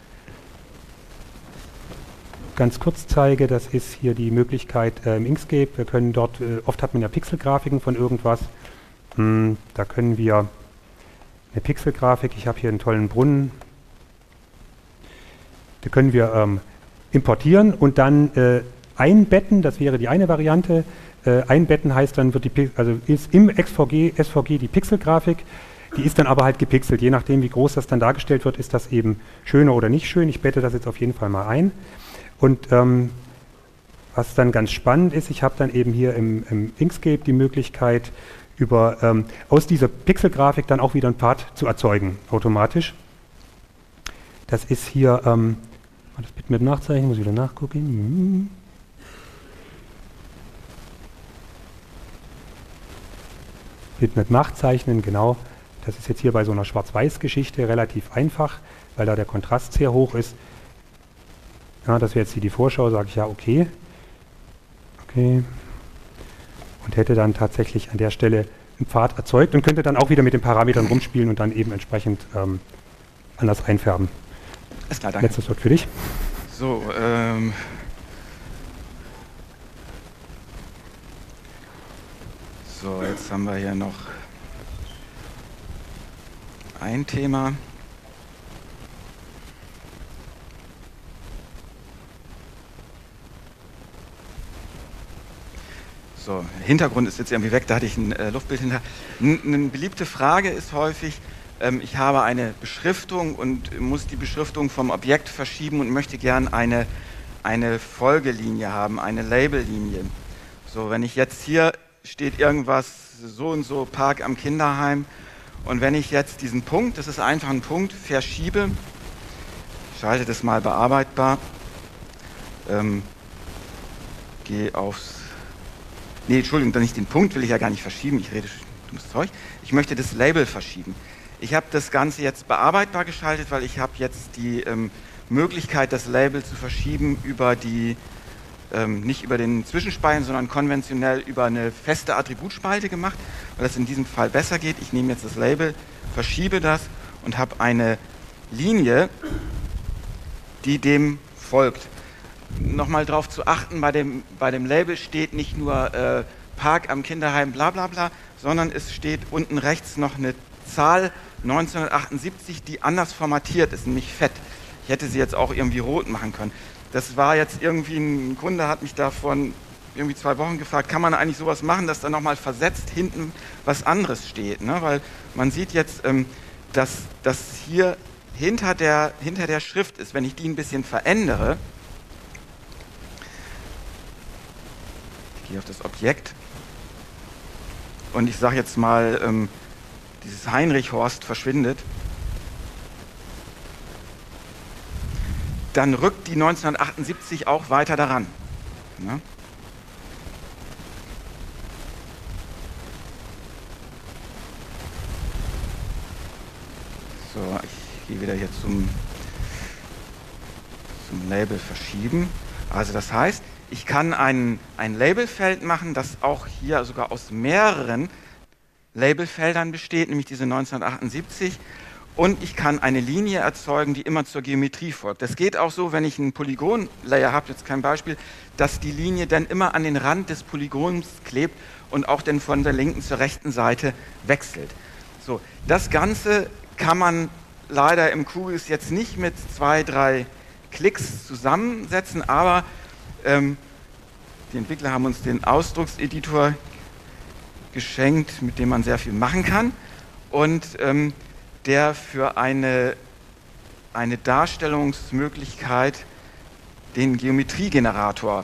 ganz kurz zeige, das ist hier die Möglichkeit äh, im Inkscape. Wir können dort, äh, oft hat man ja Pixelgrafiken von irgendwas. Hm, da können wir eine Pixelgrafik, ich habe hier einen tollen Brunnen, da können wir ähm, importieren und dann äh, einbetten, das wäre die eine Variante. Äh, einbetten heißt, dann wird die, also ist im S V G, S V G die Pixelgrafik, die ist dann aber halt gepixelt. Je nachdem, wie groß das dann dargestellt wird, ist das eben schöner oder nicht schön. Ich bette das jetzt auf jeden Fall mal ein. Und ähm, was dann ganz spannend ist, ich habe dann eben hier im, im Inkscape die Möglichkeit, über, ähm, aus dieser Pixelgrafik dann auch wieder einen Pfad zu erzeugen, automatisch. Das ist hier, ähm, das bitte mit Nachzeichen, muss ich wieder nachgucken. Hm. Mit Nachzeichnen, genau. Das ist jetzt hier bei so einer Schwarz-Weiß-Geschichte relativ einfach, weil da der Kontrast sehr hoch ist. Ja, das wäre jetzt hier die Vorschau, sage ich ja, okay. Okay. Und hätte dann tatsächlich an der Stelle einen Pfad erzeugt und könnte dann auch wieder mit den Parametern rumspielen und dann eben entsprechend ähm, anders einfärben. Ist klar, danke. Letztes Wort für dich. So, ähm... So, jetzt haben wir hier noch ein Thema. So, Hintergrund ist jetzt irgendwie weg, da hatte ich ein äh, Luftbild hinter. N eine beliebte Frage ist häufig, ähm, ich habe eine Beschriftung und muss die Beschriftung vom Objekt verschieben und möchte gern eine, eine Folgelinie haben, eine Labellinie. So, wenn ich jetzt hier steht irgendwas so und so, Park am Kinderheim. Und wenn ich jetzt diesen Punkt, das ist einfach ein Punkt, verschiebe, ich schalte das mal bearbeitbar, ähm, gehe aufs, nee, Entschuldigung, dann nicht den Punkt will ich ja gar nicht verschieben, ich rede dummes Zeug, ich möchte das Label verschieben. Ich habe das Ganze jetzt bearbeitbar geschaltet, weil ich habe jetzt die ähm, Möglichkeit, das Label zu verschieben über die Ähm, nicht über den Zwischenspalten, sondern konventionell über eine feste Attributspalte gemacht, weil das in diesem Fall besser geht. Ich nehme jetzt das Label, verschiebe das und habe eine Linie, die dem folgt. Nochmal darauf zu achten, bei dem, bei dem Label steht nicht nur äh, Park am Kinderheim bla bla bla, sondern es steht unten rechts noch eine Zahl neunzehnhundertachtundsiebzig, die anders formatiert ist, nämlich fett. Ich hätte sie jetzt auch irgendwie rot machen können. Das war jetzt irgendwie, ein Kunde hat mich da vor irgendwie zwei Wochen gefragt, kann man eigentlich sowas machen, dass da nochmal versetzt hinten was anderes steht, ne? Weil man sieht jetzt, ähm, dass das hier hinter der, hinter der Schrift ist. Wenn ich die ein bisschen verändere, ich gehe auf das Objekt und ich sage jetzt mal, ähm, dieses Heinrich Horst verschwindet, dann rückt die neunzehnhundertachtundsiebzig auch weiter daran. Ne? So, ich gehe wieder hier zum, zum Label verschieben. Also das heißt, ich kann ein, ein Labelfeld machen, das auch hier sogar aus mehreren Labelfeldern besteht, nämlich diese neunzehnhundertachtundsiebzig. Und ich kann eine Linie erzeugen, die immer zur Geometrie folgt. Das geht auch so, wenn ich einen Polygon-Layer habe, jetzt kein Beispiel, dass die Linie dann immer an den Rand des Polygons klebt und auch dann von der linken zur rechten Seite wechselt. So, das Ganze kann man leider im QGIS jetzt nicht mit zwei, drei Klicks zusammensetzen, aber ähm, die Entwickler haben uns den Ausdruckseditor geschenkt, mit dem man sehr viel machen kann und ähm, der für eine, eine Darstellungsmöglichkeit den Geometriegenerator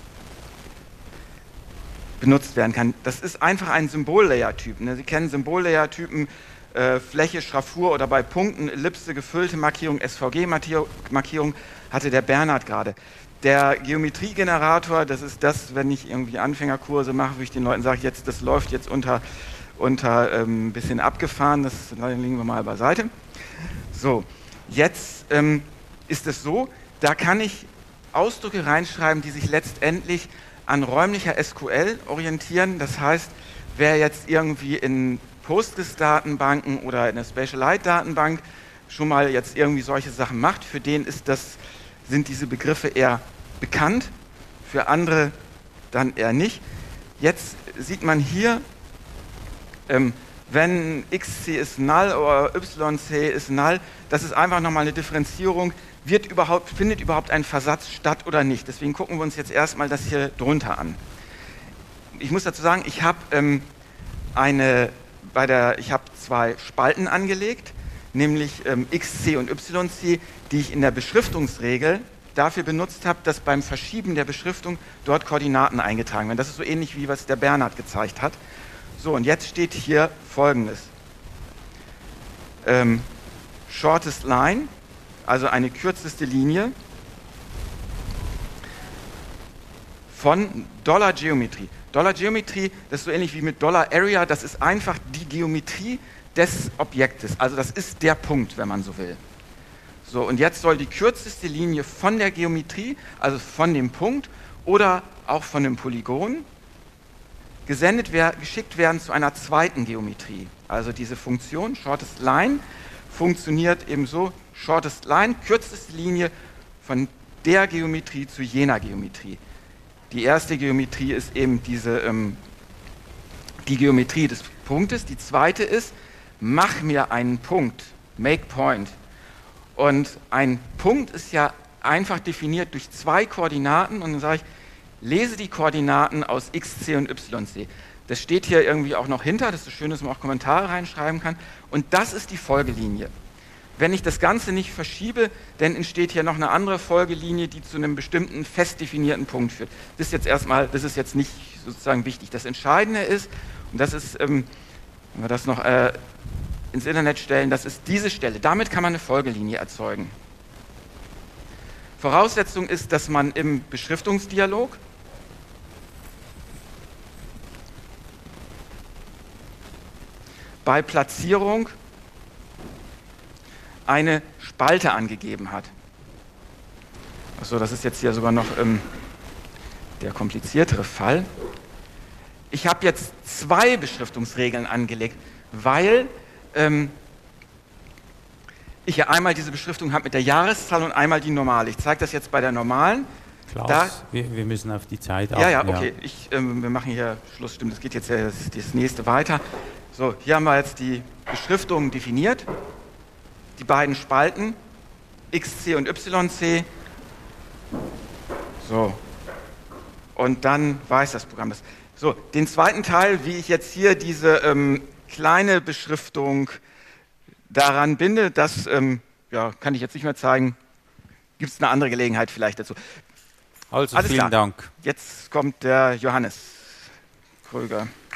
benutzt werden kann. Das ist einfach ein Symbollayer-Typ. Ne? Sie kennen Symbollayer-Typen, äh, Fläche, Schraffur oder bei Punkten, Ellipse, gefüllte Markierung, S V G-Markierung hatte der Bernhard gerade. Der Geometriegenerator, das ist das, wenn ich irgendwie Anfängerkurse mache, wo ich den Leuten sage, jetzt, das läuft jetzt unter unter ein ähm, bisschen abgefahren, das legen wir mal beiseite. So, jetzt ähm, ist es so, da kann ich Ausdrücke reinschreiben, die sich letztendlich an räumlicher S Q L orientieren. Das heißt, wer jetzt irgendwie in Postgres-Datenbanken oder in der Spatialite-Datenbank schon mal jetzt irgendwie solche Sachen macht, für den ist das, sind diese Begriffe eher bekannt, für andere dann eher nicht. Jetzt sieht man hier, Ähm, wenn X C ist null oder Y C ist null, das ist einfach nochmal eine Differenzierung, wird überhaupt, findet überhaupt ein Versatz statt oder nicht. Deswegen gucken wir uns jetzt erstmal das hier drunter an. Ich muss dazu sagen, ich habe ähm, eine, bei der, ich habe zwei Spalten angelegt, nämlich ähm, X C und Y C, die ich in der Beschriftungsregel dafür benutzt habe, dass beim Verschieben der Beschriftung dort Koordinaten eingetragen werden. Das ist so ähnlich wie was der Bernhard gezeigt hat. So, und jetzt steht hier Folgendes. Ähm, shortest line, also eine kürzeste Linie von Dollar Geometry. Dollar Geometry, das ist so ähnlich wie mit Dollar Area, das ist einfach die Geometrie des Objektes. Also das ist der Punkt, wenn man so will. So, und jetzt soll die kürzeste Linie von der Geometrie, also von dem Punkt oder auch von dem Polygon, gesendet wer geschickt werden zu einer zweiten Geometrie. Also diese Funktion shortest line funktioniert eben so, shortest line, kürzeste Linie von der Geometrie zu jener Geometrie. Die erste Geometrie ist eben diese, ähm, die Geometrie des Punktes. Die zweite ist, mach mir einen Punkt, make point. Und ein Punkt ist ja einfach definiert durch zwei Koordinaten und dann sage ich, lese die Koordinaten aus X C und Y C. Das steht hier irgendwie auch noch hinter, das ist schön, dass man auch Kommentare reinschreiben kann. Und das ist die Folgelinie. Wenn ich das Ganze nicht verschiebe, dann entsteht hier noch eine andere Folgelinie, die zu einem bestimmten fest definierten Punkt führt. Das ist jetzt erstmal, das ist jetzt nicht sozusagen wichtig. Das Entscheidende ist, und das ist, ähm, wenn wir das noch äh, ins Internet stellen, das ist diese Stelle. Damit kann man eine Folgelinie erzeugen. Voraussetzung ist, dass man im Beschriftungsdialog bei Platzierung eine Spalte angegeben hat. Achso, das ist jetzt hier sogar noch ähm, der kompliziertere Fall. Ich habe jetzt zwei Beschriftungsregeln angelegt, weil ähm, ich ja einmal diese Beschriftung habe mit der Jahreszahl und einmal die normale. Ich zeige das jetzt bei der normalen. Klaus, da, wir, wir müssen auf die Zeit achten. Ja, ja, okay. Ja. Ich, ähm, wir machen hier Schluss. Stimmt, das geht jetzt ja das, das nächste weiter. So, hier haben wir jetzt die Beschriftungen definiert. Die beiden Spalten, X C und Y C. So. Und dann weiß das Programm das. So, den zweiten Teil, wie ich jetzt hier diese ähm, kleine Beschriftung daran binde, das ähm, ja, kann ich jetzt nicht mehr zeigen. Gibt es eine andere Gelegenheit vielleicht dazu? Also Alles vielen klar. Dank. Jetzt kommt der Johannes Kröger.